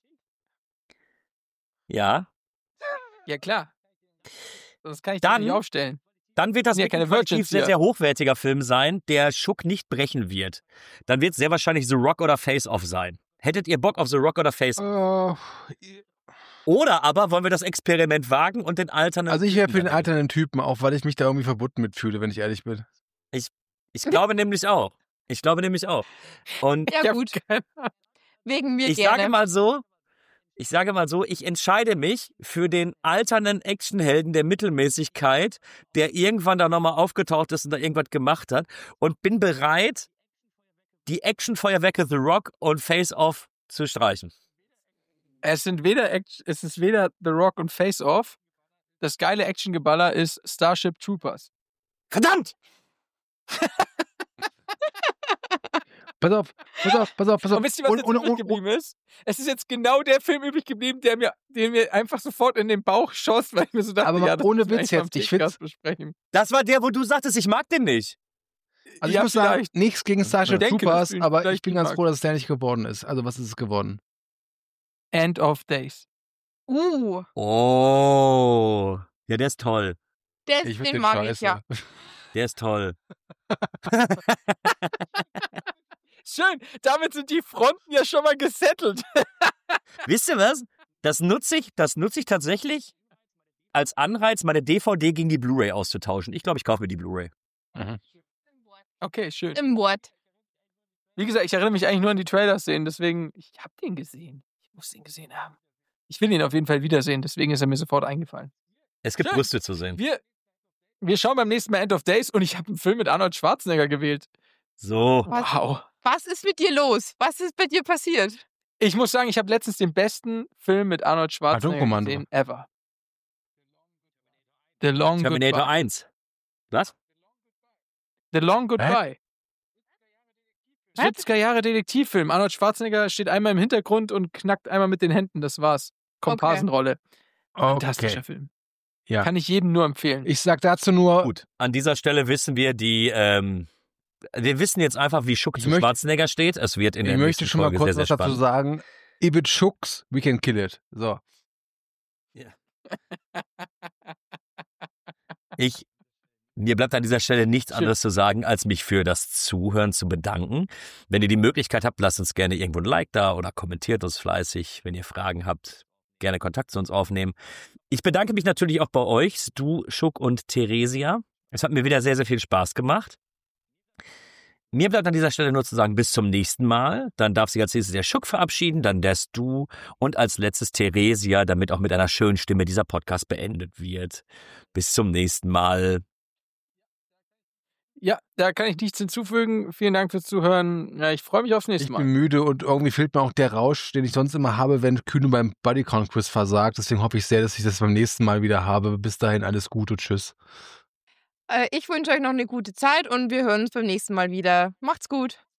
Ja. Ja, klar. Sonst kann ich Dann- das nicht aufstellen. Dann wird das Ja, wirklich keine ein qualitativ Virgins sehr, hier. sehr hochwertiger Film sein, der Schuck nicht brechen wird. Dann wird es sehr wahrscheinlich The Rock oder Face Off sein. Hättet ihr Bock auf The Rock oder Face Off? äh, Oder aber wollen wir das Experiment wagen und den alternden also ich wäre Typen für den daneben? alternden Typen, auch weil ich mich da irgendwie verbunden mitfühle, wenn ich ehrlich bin. Ich glaube nämlich auch. Ich glaube nämlich auch. Und Ja, Ich hab gut. keine- Wegen mir ich gerne. sage mal so, ich sage mal so, ich entscheide mich für den alternden Actionhelden der Mittelmäßigkeit, der irgendwann da nochmal aufgetaucht ist und da irgendwas gemacht hat und bin bereit, die Actionfeuerwerke The Rock und Face Off zu streichen. Es sind weder Act- es ist weder The Rock und Face Off. Das geile Actiongeballer ist Starship Troopers. Verdammt! Pass auf, pass auf, pass auf, pass auf. Und wisst ihr, was Und- jetzt und- übrig und- geblieben ist? Es ist jetzt genau der Film übrig geblieben, der mir, der mir einfach sofort in den Bauch schoss, weil ich mir so dachte, Aber mal ja, das ohne müssen wir Witz eigentlich jetzt, ich beim Tischgast find's- besprechen. Das war der, wo du sagtest, ich mag den nicht. Also ich Ja, muss sagen, vielleicht. nichts gegen Starship Ich denke, dass Troopers, du ihn aber ich vielleicht bin nicht ganz magst. froh, dass es der nicht geworden ist. Also was ist es geworden? End of Days. Uh, Oh. Ja, der ist toll. der, Ich find den den mag scheiße. ich ja. Der ist toll. Schön, damit sind die Fronten ja schon mal gesettelt. Wisst ihr was? Das nutze ich, das nutze ich tatsächlich als Anreiz, meine D V D gegen die Blu-ray auszutauschen. Ich glaube, ich kaufe mir die Blu-ray. Okay, schön. Im Wort. Wie gesagt, ich erinnere mich eigentlich nur an die Trailer-Szenen, deswegen, ich habe den gesehen. Ich muss den gesehen haben. Ich will ihn auf jeden Fall wiedersehen, deswegen ist er mir sofort eingefallen. Es gibt Schön. Brüste zu sehen. Wir, wir schauen beim nächsten Mal End of Days und ich habe einen Film mit Arnold Schwarzenegger gewählt. So. Was? Wow. Was ist mit dir los? Was ist bei dir passiert? Ich muss sagen, ich habe letztens den besten Film mit Arnold Schwarzenegger Atomkommando. gesehen ever. The Long Terminator Goodbye. eins. Was? The Long Goodbye. siebziger Jahre Detektivfilm. Arnold Schwarzenegger steht einmal im Hintergrund und knackt einmal mit den Händen. Das war's. Komparsenrolle. Fantastischer Okay. Film. Ja. Kann ich jedem nur empfehlen. Ich sag dazu nur, Gut. An dieser Stelle wissen wir die, ähm, wir wissen jetzt einfach, wie Schuck Ich zu möchte- Schwarzenegger steht. Es wird in ich der möchte nächsten schon mal Folge kurz sehr, was sehr dazu spannend. sagen. If it shooks, we can kill it. So. Ich, mir bleibt an dieser Stelle nichts Schön. anderes zu sagen, als mich für das Zuhören zu bedanken. Wenn ihr die Möglichkeit habt, lasst uns gerne irgendwo ein Like da oder kommentiert uns fleißig. Wenn ihr Fragen habt, gerne Kontakt zu uns aufnehmen. Ich bedanke mich natürlich auch bei euch, du, Schuck und Theresia. Es hat mir wieder sehr, sehr viel Spaß gemacht. Mir bleibt an dieser Stelle nur zu sagen, bis zum nächsten Mal. Dann darf sich als nächstes der Schuck verabschieden, dann der Stu und als letztes Theresia, damit auch mit einer schönen Stimme dieser Podcast beendet wird. Bis zum nächsten Mal. Ja, da kann ich nichts hinzufügen. Vielen Dank fürs Zuhören. Ja, ich freue mich aufs nächste Ich Mal. bin müde und irgendwie fehlt mir auch der Rausch, den ich sonst immer habe, wenn Kühne beim Bodycount-Quiz versagt. Deswegen hoffe ich sehr, dass ich das beim nächsten Mal wieder habe. Bis dahin alles Gute. Tschüss. Äh, ich wünsche euch noch eine gute Zeit und wir hören uns beim nächsten Mal wieder. Macht's gut.